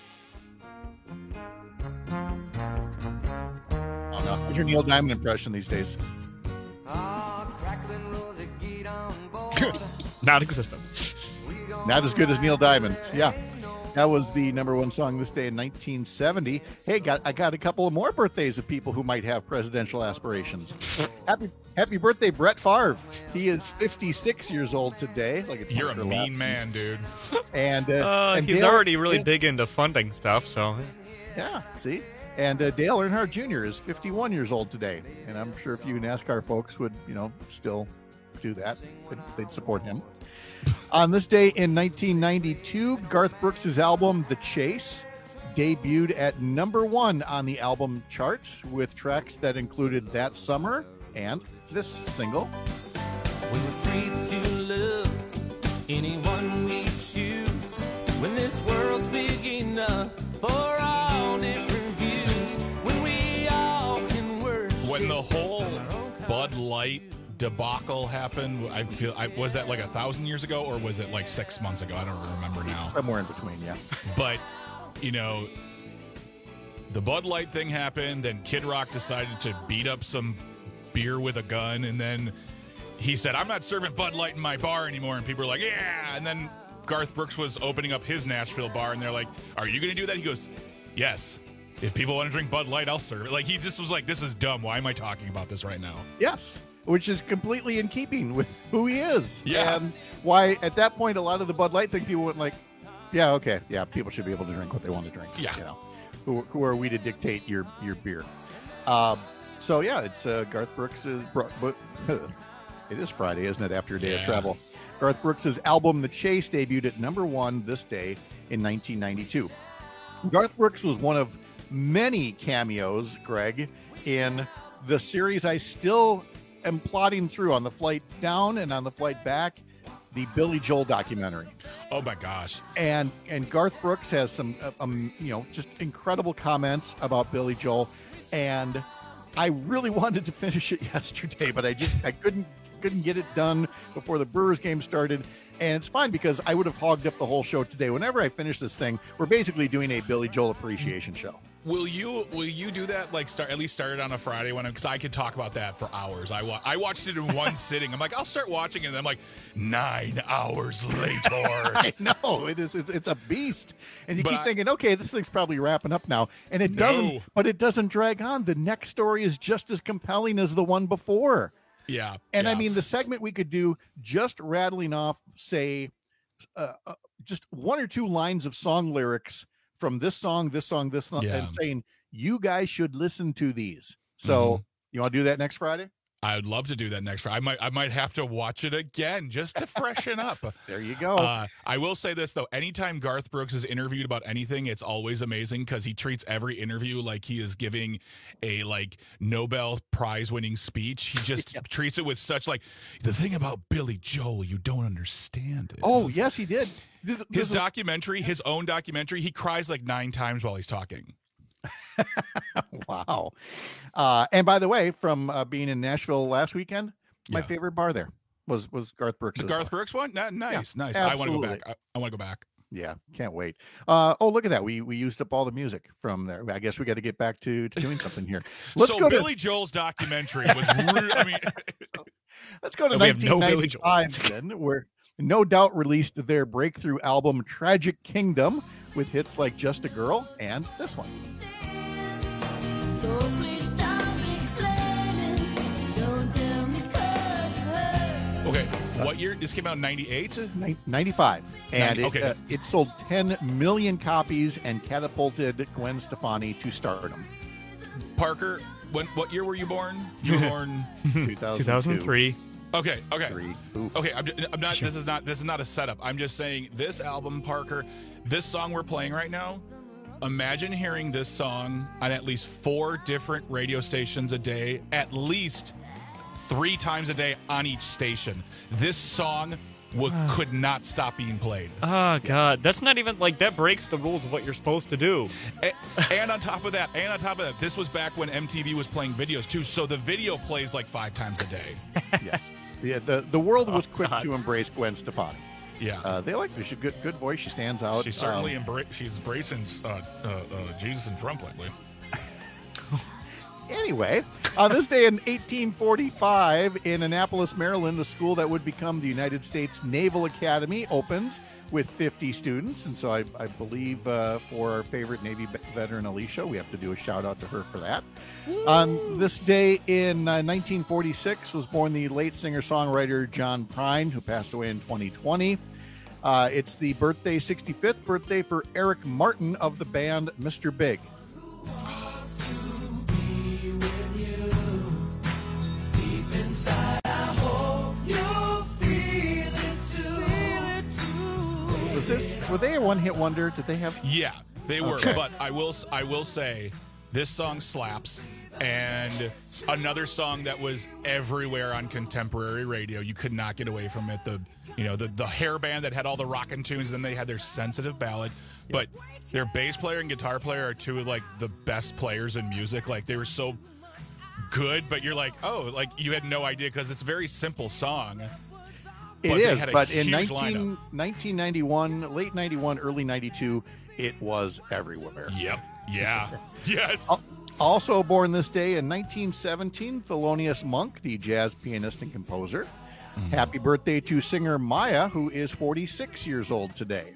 Oh, no. What's your Neil Diamond impression these days?
Non-existent.
Not as good as Neil Diamond. Yeah. That was the number one song this day in nineteen seventy. Hey, got I got a couple of more birthdays of people who might have presidential aspirations. Happy Happy birthday, Brett Favre. He is fifty-six years old today. Like
You're a mean man, dude.
And, uh,
Uh,
and
he's
Dale-
already really
Dale-
big into funding stuff, so.
Yeah, see? And uh, Dale Earnhardt Junior is fifty-one years old today. And I'm sure if you NASCAR folks would, you know, still do that, they'd, they'd support him. On this day in nineteen ninety-two, Garth Brooks' album The Chase debuted at number one on the album chart with tracks that included That Summer and this single.
We were free to love anyone we choose when this world's big enough for all different views, when we all can worship.
When the whole Bud Light debacle happened, I feel I was that like a thousand years ago, or was it like six months ago? I don't remember now.
Somewhere in between, yeah.
But you know, the Bud Light thing happened, then Kid Rock decided to beat up some beer with a gun, and then he said, I'm not serving Bud Light in my bar anymore, and people were like, yeah, and then Garth Brooks was opening up his Nashville bar, and they're like, are you going to do that? He goes, yes. If people want to drink Bud Light, I'll serve it. Like, he just was like, this is dumb. Why am I talking about this right now?
Yes. Which is completely in keeping with who he is.
Yeah.
And why, at that point, a lot of the Bud Light thing, people went like, yeah, okay, yeah, people should be able to drink what they want to drink.
Yeah.
You know, who, who are we to dictate your, your beer? Um, so, yeah, it's uh, Garth Brooks' Bro- but, it is Friday, isn't it, after a day
yeah.
of travel? Garth Brooks' album The Chase debuted at number one this day in nineteen ninety-two. Garth Brooks was one of many cameos, Greg, in the series I still am plodding through on the flight down and on the flight back, the Billy Joel documentary.
Oh my gosh.
And and Garth Brooks has some um, you know, just incredible comments about Billy Joel, and I really wanted to finish it yesterday, but I just I couldn't couldn't get it done before the Brewers game started. And it's fine because I would have hogged up the whole show today. Whenever I finish this thing, we're basically doing a Billy Joel appreciation show.
Will you will you do that? Like start at least start it on a Friday when because I could talk about that for hours. I wa- I watched it in one sitting. I'm like, I'll start watching it, and I'm like, nine hours later.
I know it is. It's, it's a beast, and you
But
keep
I-
thinking, okay, this thing's probably wrapping up now, and it
No.
doesn't. But it doesn't drag on. The next story is just as compelling as the one before.
Yeah,
And I
yeah.
mean, the segment we could do just rattling off, say, uh, uh, just one or two lines of song lyrics from this song, this song, this song,
Yeah.
and saying, you guys should listen to these. So
Mhm.
you want to do that next Friday?
I would love to do that next Friday. I might I might have to watch it again just to freshen up.
There you go.
Uh, I will say this though: anytime Garth Brooks is interviewed about anything, it's always amazing because he treats every interview like he is giving a like Nobel Prize winning speech. He just treats it with such like the thing about Billy Joel you don't understand. Is,
Oh, yes, he did. This- this
his
is-
documentary, his own documentary, he cries like nine times while he's talking.
Wow. Uh, and by the way, from uh, being in Nashville last weekend, my
Yeah.
favorite bar there was was Garth Brooks.
The Garth Brooks one, Nah, nice, nice. I want to go back. I, I want to go back.
Yeah, can't wait. Uh, oh, look at that. We we used up all the music from there. I guess we got to get back to, to doing something here. Let's
so
go
Billy
to
Joel's documentary was. Re- I mean,
let's go to
And we have no
nineteen
Billy Joel.
ninety-five then, where No Doubt released their breakthrough album Tragic Kingdom with hits like Just a Girl and this one.
So please stop explaining. Don't tell me 'cause it hurts.
okay, what year? This came out in ninety-eight?
Nin- ninety-five. And
Ninety-
it,
okay.
uh, it sold ten million copies and catapulted Gwen Stefani to stardom.
Parker, when what year were you born? You were born
two thousand two.
two thousand three.
Okay, okay.
Three. Oof.
Okay, I'm, ju- I'm not this is not this is not a setup. I'm just saying this album, Parker, this song we're playing right now, imagine hearing this song on at least four different radio stations a day, at least three times a day on each station. This song would, could not stop being played.
Oh God, that's not even like that breaks the rules of what you're supposed to do.
And, and on top of that, and on top of that, this was back when M T V was playing videos too, so the video plays like five times a day.
Yes. Yeah, the, the world was quick
God.
to embrace Gwen Stefani.
Yeah.
Uh, they like her. She's a good, good voice. She stands out.
She certainly
Um,
embra- she's embracing uh, uh, uh, Jesus and Trump lately.
Anyway, on this day in eighteen forty-five, in Annapolis, Maryland, the school that would become the United States Naval Academy opens with fifty students. And so I, I believe uh, for our favorite Navy veteran, Alicia, we have to do a shout out to her for that. On this day in uh, nineteen forty-six was born the late singer-songwriter John Prine, who passed away in twenty twenty. Uh, it's the birthday, sixty-fifth birthday for Eric Martin of the band Mister Big. Was this, were they a one-hit wonder? Did they have?
Yeah, they were.
Okay.
But I will, I will say, this song slaps. And another song that was everywhere on contemporary radio. You could not get away from it. The, you know, the the hair band that had all the rockin' tunes. Then they had their sensitive ballad. But their bass player and guitar player are two of like the best players in music. Like they were so good, but you're like, oh, like you had no idea because it's a very simple song.
It
but they
is,
had a
but in
huge
nineteen,
lineup.
nineteen ninety-one, late ninety-one, early ninety-two, it was everywhere.
Yep. Yeah. Yes.
Al- Also born this day in nineteen seventeen, Thelonious Monk, the jazz pianist and composer. Mm-hmm. Happy birthday to singer Maya, who is forty-six years old today.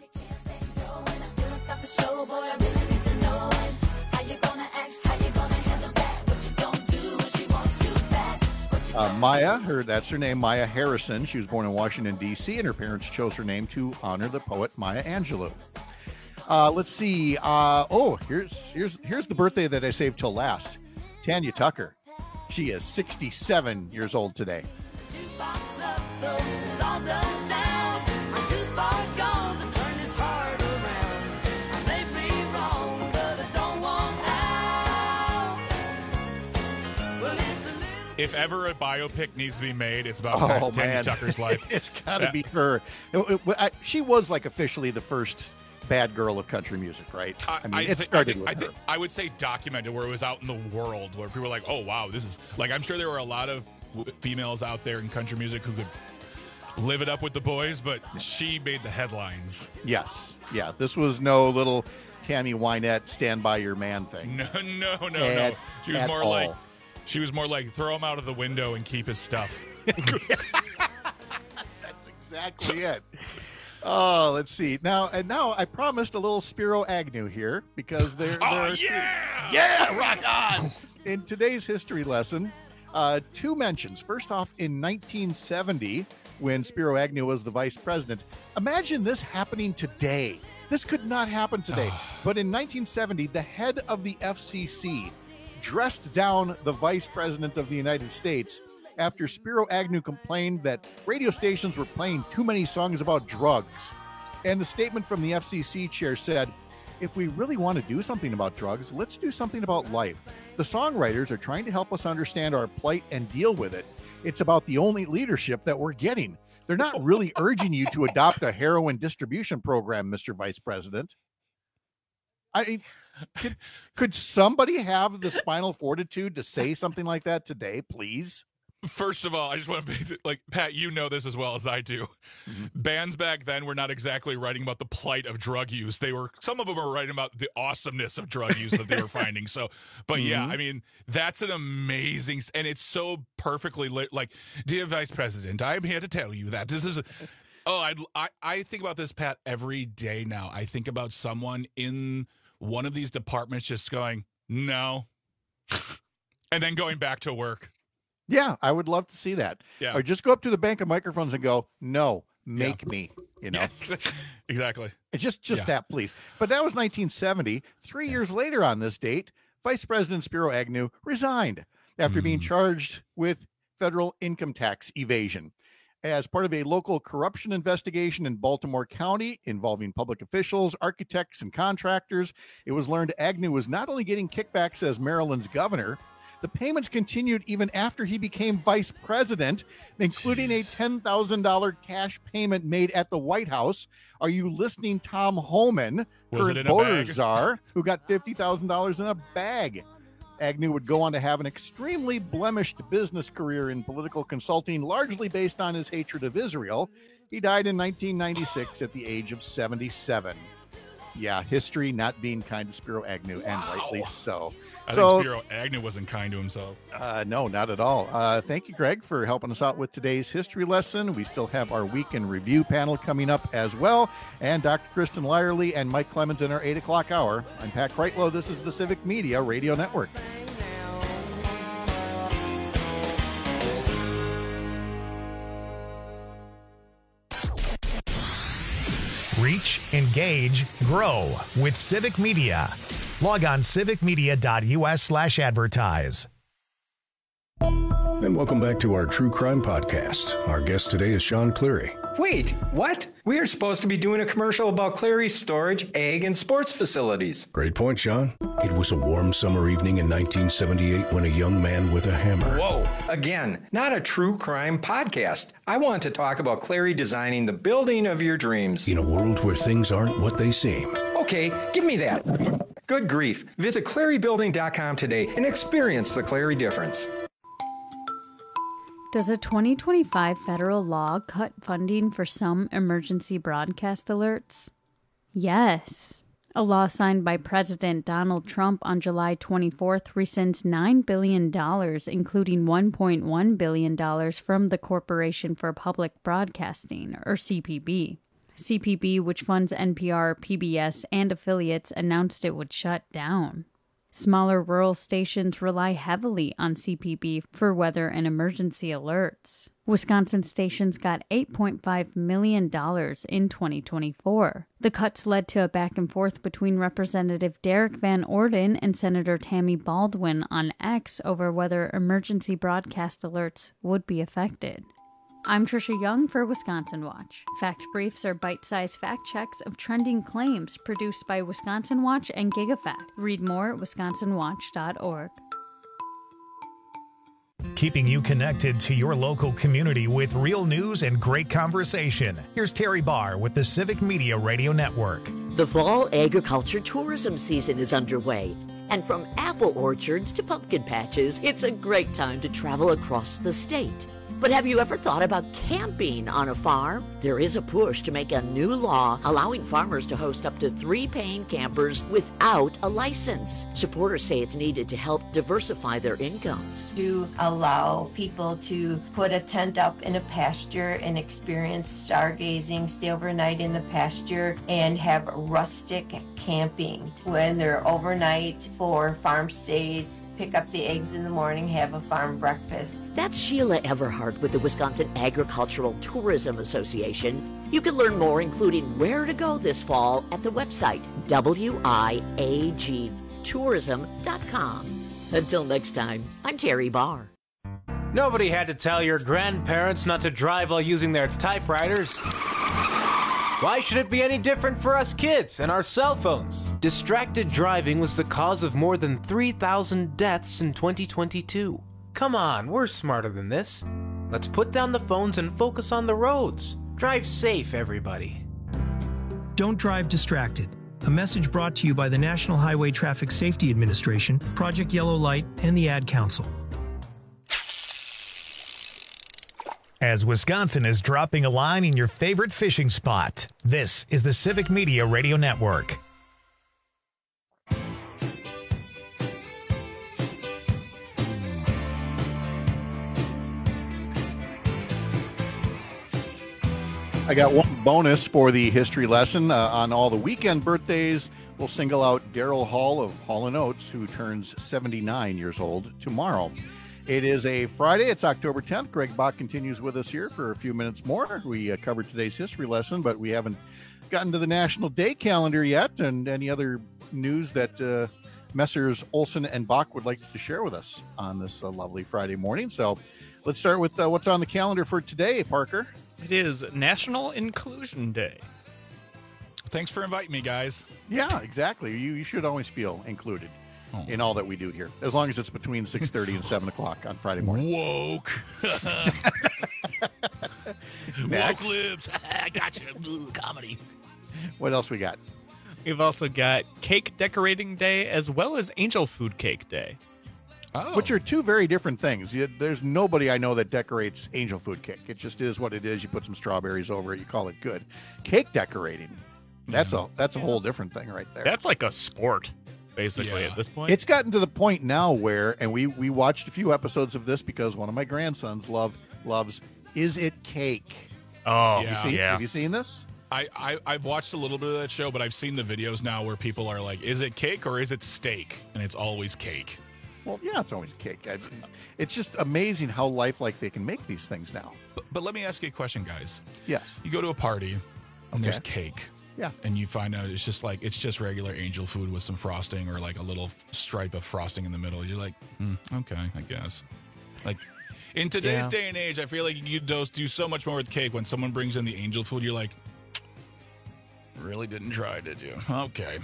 Uh, Maya, her that's her name, Maya Harrison. She was born in Washington, D C, and her parents chose her name to honor the poet Maya Angelou. Uh, let's see. Uh, oh, here's here's here's the birthday that I saved till last. Tanya Tucker. She is sixty-seven years old today.
If ever a biopic needs to be made, it's about
Oh,
Tanya
man.
Tucker's life.
It's got to
Yeah.
be her. It- it- I- she was like officially the first bad girl of country music, right? I mean, it
thi-
started
think,
with
I,
her.
think, I would say documented, where it was out in the world, where people were like, "Oh wow, this is like." I'm sure there were a lot of w- females out there in country music who could live it up with the boys, but she made the headlines.
Yes, yeah. This was no little Tammy Wynette stand by your man thing.
No, no, no,
At-
no. She was
at
more
all.
like, she was more like, throw him out of the window and keep his stuff.
That's exactly it. Oh, let's see. Now, and now I promised a little Spiro Agnew here because there.
Oh,
there
yeah!
Yeah, rock on! In today's history lesson, uh, two mentions. First off, in nineteen seventy, when Spiro Agnew was the vice president. Imagine this happening today. This could not happen today. But in nineteen seventy, the head of the F C C dressed down the vice president of the United States after Spiro Agnew complained that radio stations were playing too many songs about drugs. And the statement from the F C C chair said, if we really want to do something about drugs, let's do something about life. The songwriters are trying to help us understand our plight and deal with it. It's about the only leadership that we're getting. They're not really urging you to adopt a heroin distribution program, Mister Vice President. I could, could somebody have the spinal fortitude to say something like that today, please?
First of all, I just want to be like, Pat, you know this as well as I do. Mm-hmm. Bands back then were not exactly writing about the plight of drug use. They were, some of them were writing about the awesomeness of drug use that they were finding. So, but mm-hmm. yeah, I mean, that's an amazing, and it's so perfectly lit, like, dear Vice President, I'm here to tell you that this is, a, oh, I, I, I think about this, Pat, every day now. I think about someone in one of these departments just going, no, and then going back to work.
Yeah, I would love to see that.
Yeah.
Or just go up to the bank of microphones and go, no, make yeah. me, you know.
Exactly.
Just just
yeah.
that, please. But that was nineteen seventy. Three yeah. years later on this date, Vice President Spiro Agnew resigned after mm. being charged with federal income tax evasion. As part of a local corruption investigation in Baltimore County involving public officials, architects, and contractors, it was learned Agnew was not only getting kickbacks as Maryland's governor, the payments continued even after he became vice president, including Jeez. a ten thousand dollars cash payment made at the White House. Are you listening, Tom Homan, current voter czar, who got fifty thousand dollars in a bag? Agnew would go on to have an extremely blemished business career in political consulting, largely based on his hatred of Israel. He died in nineteen ninety-six at the age of seventy-seven. Yeah, history not being kind to Spiro Agnew, wow. and rightly so.
I
so,
think Spiro Agnew wasn't kind to himself.
Uh, no, not at all. Uh, thank you, Greg, for helping us out with today's history lesson. We still have our week in review panel coming up as well, and Doctor Kristen Lyerly and Mike Clemens in our eight o'clock hour. I'm Pat Kreitlow. This is the Civic Media Radio Network.
Reach, engage, grow with Civic Media. Log on civicmedia.us slash advertise.
And welcome back to our True Crime Podcast. Our guest today is Sean Cleary. Wait, what? We are supposed to be doing a commercial about Clary's storage, egg, and sports facilities.
Great point, Sean. It was a warm summer evening in nineteen seventy-eight when a young man with a hammer.
Whoa, again, not a true crime podcast. I want to talk about Clary designing the building of your dreams.
In a world where things aren't what they seem.
Okay, give me that. Good grief. Visit clary building dot com today and experience the Clary difference.
Does a twenty twenty-five federal law cut funding for some emergency broadcast alerts? Yes. A law signed by President Donald Trump on July twenty-fourth rescinds nine billion dollars, including one point one billion dollars from the Corporation for Public Broadcasting, or C P B. C P B, which funds N P R, P B S, and affiliates, announced it would shut down. Smaller rural stations rely heavily on C P B for weather and emergency alerts. Wisconsin stations got eight point five million dollars in twenty twenty-four. The cuts led to a back and forth between Representative Derek Van Orden and Senator Tammy Baldwin on X over whether emergency broadcast alerts would be affected. I'm Trisha Young for Wisconsin Watch. Fact Briefs are bite-sized fact checks of trending claims produced by Wisconsin Watch and GigaFact. Read more at wisconsin watch dot org.
Keeping you connected to your local community with real news and great conversation. Here's Terry Barr with the Civic Media Radio Network.
The fall agriculture tourism season is underway. And from apple orchards to pumpkin patches, it's a great time to travel across the state. But have you ever thought about camping on a farm? There is a push to make a new law allowing farmers to host up to three paying campers without a license. Supporters say it's needed to help diversify their incomes.
To allow people to put a tent up in a pasture and experience stargazing, stay overnight in the pasture, and have rustic camping when they're overnight for farm stays. Pick up the eggs in the morning, have a farm breakfast.
That's Sheila Everhart with the Wisconsin Agricultural Tourism Association. You can learn more, including where to go this fall, at the website w i a g tourism dot com. Until next time, I'm Terry Barr.
Nobody had to tell your grandparents not to drive while using their typewriters. Why should it be any different for us kids and our cell phones? Distracted driving was the cause of more than three thousand deaths in twenty twenty-two. Come on, we're smarter than this. Let's put down the phones and focus on the roads. Drive safe, everybody.
Don't drive distracted. A message brought to you by the National Highway Traffic Safety Administration, Project Yellow Light, and the Ad Council.
As Wisconsin is dropping a line in your favorite fishing spot, this is the Civic Media Radio Network.
I got one bonus for the history lesson. Uh, on all the weekend birthdays, we'll single out Daryl Hall of Hall and Oates, who turns seventy-nine years old tomorrow. It is a Friday. It's October tenth. Greg Bach continues with us here for a few minutes more. We uh, covered today's history lesson, but we haven't gotten to the National Day calendar yet and any other news that uh, Messrs. Olson and Bach would like to share with us on this uh, lovely Friday morning. So let's start with uh, what's on the calendar for today, Parker.
It is National Inclusion Day.
Thanks for inviting me, guys.
Yeah, exactly. You, you should always feel included. Oh. In all that we do here, as long as it's between six thirty and seven o'clock on Friday morning.
Woke.
Next.
Woke libs. I got you. Comedy.
What else we got?
We've also got Cake Decorating Day as well as Angel Food Cake Day.
Oh. Which are two very different things. You, there's nobody I know that decorates angel food cake. It just is what it is. You put some strawberries over it. You call it good. Cake decorating. That's yeah. a that's a whole different thing right there.
That's like a sport. Basically, yeah. at this point,
it's gotten to the point now where, and we we watched a few episodes of this because one of my grandsons love loves. Is it cake?
Oh,
have you seen,
yeah.
Have you seen this?
I, I I've watched a little bit of that show, but I've seen the videos now where people are like, "Is it cake or is it steak?" And it's always cake.
Well, yeah, it's always cake. I, it's just amazing how lifelike they can make these things now.
But, but let me ask you a question, guys.
Yes.
You go to a party and
okay.
there's cake.
Yeah.
And you find out it's just like, it's just regular angel food with some frosting or like a little stripe of frosting in the middle. You're like, hmm, okay, I guess. Like, In today's
Yeah.
day and age, I feel like you do do so much more with cake. When someone brings in the angel food, you're like, really didn't try, did you? Okay.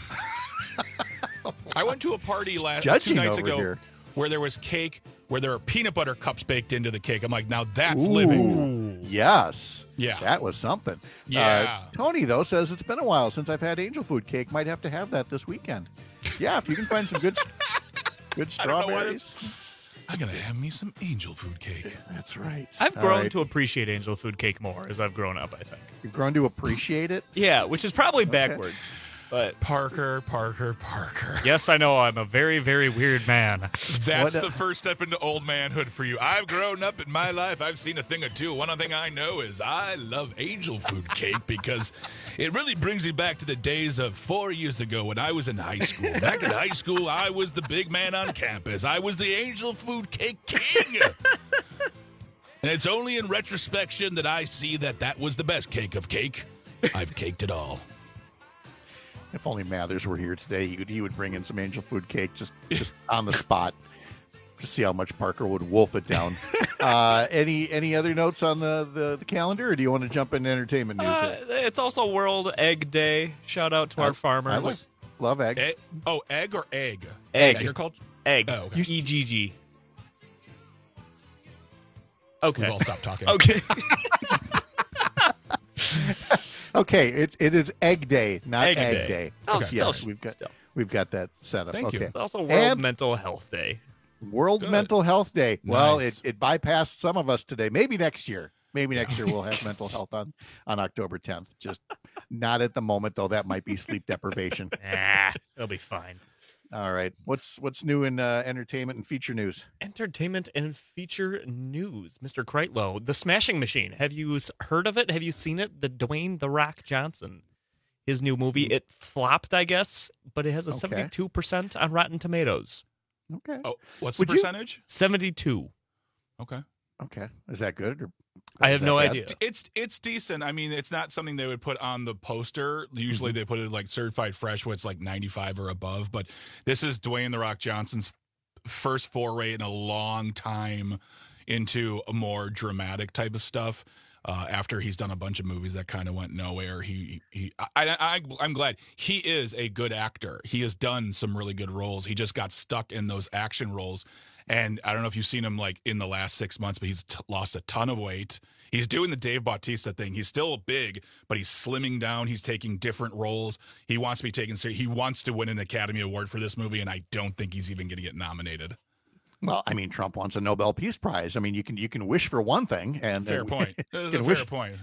I went to a party last two
Judging
nights
over
ago
here.
where there was cake, where there are peanut butter cups baked into the cake. I'm like, now that's
Ooh,
living.
Yes.
Yeah.
That was something.
Yeah.
Uh, Tony, though, says it's been a while since I've had angel food cake. Might have to have that this weekend. Yeah, if you can find some good, good
I don't know why
strawberries.
I'm going to have me some angel food cake.
That's right.
I've
All
grown
right.
to appreciate angel food cake more as I've grown up, I think.
You've grown to appreciate it?
Yeah, which is probably
Okay.
backwards. But
Parker, Parker, Parker.
yes, I know I'm a very, very weird man.
That's
What, uh,
the first step into old manhood for you. I've grown up in my life. I've seen a thing or two. One thing I know is I love angel food cake because it really brings me back to the days of four years ago when I was in high school. Back in high school, I was the big man on campus. I was the angel food cake king. And it's only in retrospection that I see that that was the best cake of cake. I've caked it all.
If only Mathers were here today, he would, he would bring in some angel food cake just, just on the spot to see how much Parker would wolf it down. uh, any any other notes on the, the, the calendar, or do you want to jump into entertainment news?
Uh, it's also World Egg Day. Shout out to
I-
our farmers.
I like- love eggs.
Egg, oh, egg or egg?
Egg.
Agriculture?
Egg.
Oh, okay.
E G G. Okay.
We've all stopped talking.
Okay.
Okay, it's it is Egg Day, not
Egg
Egg,
Day.
Day.
Oh,
Okay.
still-
Yes, we've got
still.
we've got that set up.
Thank
okay.
you.
It's also World
And
Mental Health Day.
World
Good.
Mental Health Day. Well,
Nice.
it, it bypassed some of us today. Maybe next year. Maybe next year we'll have mental health on on October tenth. Just not at the moment, though. That might be sleep deprivation.
Nah, it'll be fine.
All right. What's what's new in uh, entertainment and feature news?
Entertainment and feature news. Mister Kreitlow, The Smashing Machine. Have you s- heard of it? Have you seen it? The Dwayne The Rock Johnson. His new movie. It flopped, I guess, but it has a
Okay.
seventy-two percent on Rotten Tomatoes.
Okay.
Oh, what's
Would
the
you-
percentage?
seventy-two.
Okay.
Okay. Is that good? Or
I
is
have
that
no
bad?
idea.
It's it's decent. I mean, it's not something they would put on the poster. Usually
Mm-hmm.
they put it like certified fresh, where it's like ninety-five or above. But this is Dwayne The Rock Johnson's first foray in a long time into a more dramatic type of stuff. Uh, after he's done a bunch of movies that kind of went nowhere, he he I, I I'm glad he is a good actor. He has done some really good roles. He just got stuck in those action roles. And I don't know if you've seen him like in the last six months, but he's t- lost a ton of weight. He's doing the Dave Bautista thing. He's still big, but he's slimming down. He's taking different roles. He wants to be taken serious. He wants to win an Academy Award for this movie, and I don't think he's even going to get nominated.
Well, I mean, Trump wants a Nobel Peace Prize. I mean, you can you can wish for one thing, and
Fair
and-
point. That is
can
a
wish-
fair point.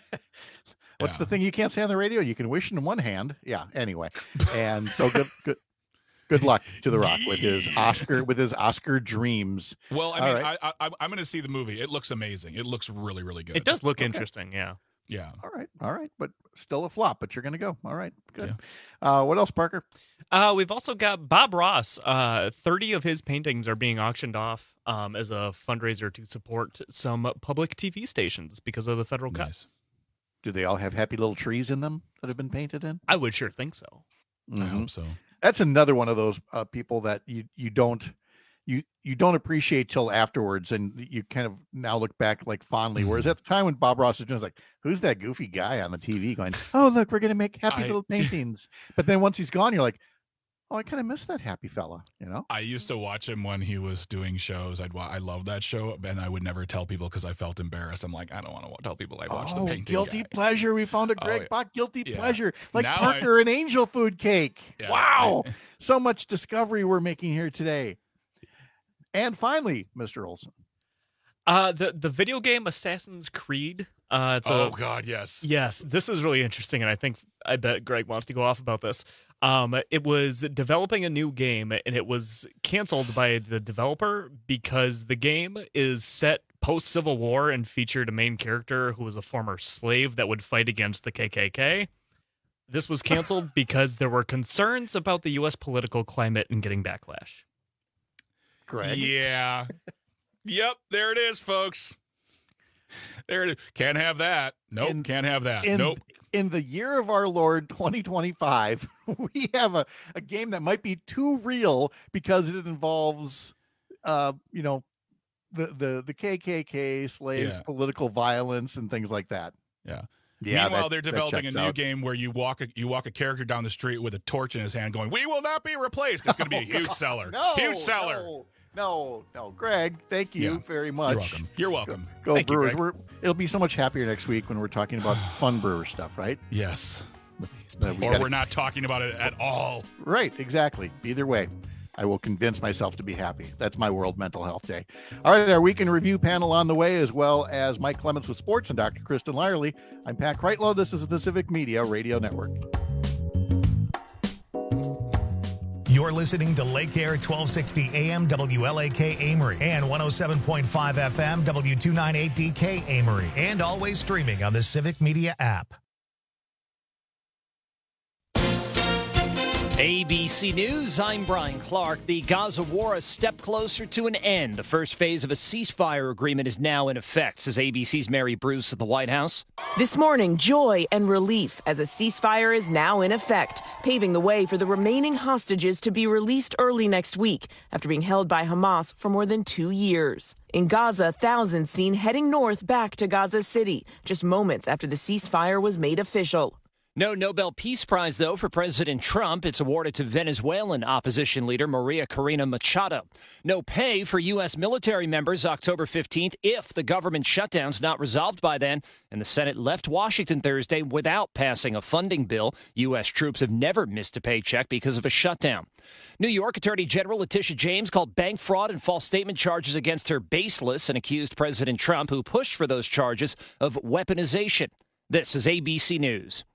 What's
Yeah.
the thing you can't say on the radio? You can wish in one hand. Yeah. Anyway, and so good good good luck to The Rock with his Oscar with his Oscar dreams.
Well, I
All
mean,
right.
I, I, I'm going to see the movie. It looks amazing. It looks really, really good.
It does look interesting, yeah.
Yeah.
All right, all right, but still a flop. But you're going to go. All right, good. Uh, what else, Parker?
Uh, we've also got Bob Ross. Uh, thirty of his paintings are being auctioned off um, as a fundraiser to support some public T V stations because of the federal cuts.
Do they all have happy little trees in them that have been painted in?
I would sure think so.
I
Mhm.
hope so.
That's another one of those uh, people that you you don't you you don't appreciate till afterwards, and you kind of now look back like fondly. Whereas
Mm-hmm.
at the time when Bob Ross was doing, it, it's like, who's that goofy guy on the T V going, "Oh, look, we're gonna make happy
I-
little paintings." But then once he's gone, you're like, "Oh, I kind of miss that happy fella," you know?
I used to watch him when he was doing shows. I'd wa- I love that show, and I would never tell people because I felt embarrassed. I'm like, I don't want to tell people I watched
Oh,
the painting.
guilty
guy.
pleasure. We found a
Oh,
Greg
yeah.
Bach guilty
Yeah.
pleasure, like
Now
Parker and Angel Food Cake.
Yeah,
wow,
I-
so much discovery we're making here today. And finally, Mister Olson.
Uh, the the video game Assassin's Creed. Uh, it's
Oh
a,
God, yes.
Yes, this is really interesting, and I think I bet Greg wants to go off about this. Um, it was developing a new game, and it was canceled by the developer because the game is set post Civil War and featured a main character who was a former slave that would fight against the K K K. This was canceled because there were concerns about the U S political climate and getting backlash.
Greg.
Yeah. Yep. There it is, folks. There it is. Can't have that. Nope.
In-
can't have that.
In,
nope.
in the year of our Lord twenty twenty-five, we have a, a game that might be too real because it involves, uh, you know, the the, the K K K slaves
Yeah.
political violence and things like that.
Yeah.
Yeah,
Meanwhile,
that-
they're
that
developing a
checks
new
out.
game where you walk a, you walk a character down the street with a torch in his hand, going, "We will not be replaced." It's going to be a huge seller.
No,
huge seller.
No, no, no. Greg, thank you
Yeah.
very much.
You're welcome. You're welcome.
Go
Thank you,
Brewers.
Greg.
We're, it'll be so much happier next week when we're talking about fun brewer stuff, right?
Yes.
Uh, we
Or
gotta-
we're not talking about it at all.
Right, exactly. Either way, I will convince myself to be happy. That's my World Mental Health Day. All right, our weekend review panel on the way, as well as Mike Clements with sports and Doctor Kristen Lyerly. I'm Pat Kreitlow. This is the Civic Media Radio Network.
You're listening to Lake Air twelve sixty A M W L A K Amory and one oh seven point five F M W two ninety-eight D K Amory, and always streaming on the Civic Media app.
A B C News, I'm Brian Clark. The Gaza war a step closer to an end. The first phase of a ceasefire agreement is now in effect, says A B C's Mary Bruce at the White House.
This morning, joy and relief as a ceasefire is now in effect, paving the way for the remaining hostages to be released early next week after being held by Hamas for more than two years. In Gaza, thousands seen heading north back to Gaza City, just moments after the ceasefire was made official.
No Nobel Peace Prize, though, for President Trump. It's awarded to Venezuelan opposition leader Maria Corina Machado. No pay for U S military members October fifteenth if the government shutdown's not resolved by then. And the Senate left Washington Thursday without passing a funding bill. U S troops have never missed a paycheck because of a shutdown. New York Attorney General Letitia James called bank fraud and false statement charges against her baseless and accused President Trump, who pushed for those charges, of weaponization. This is A B C News.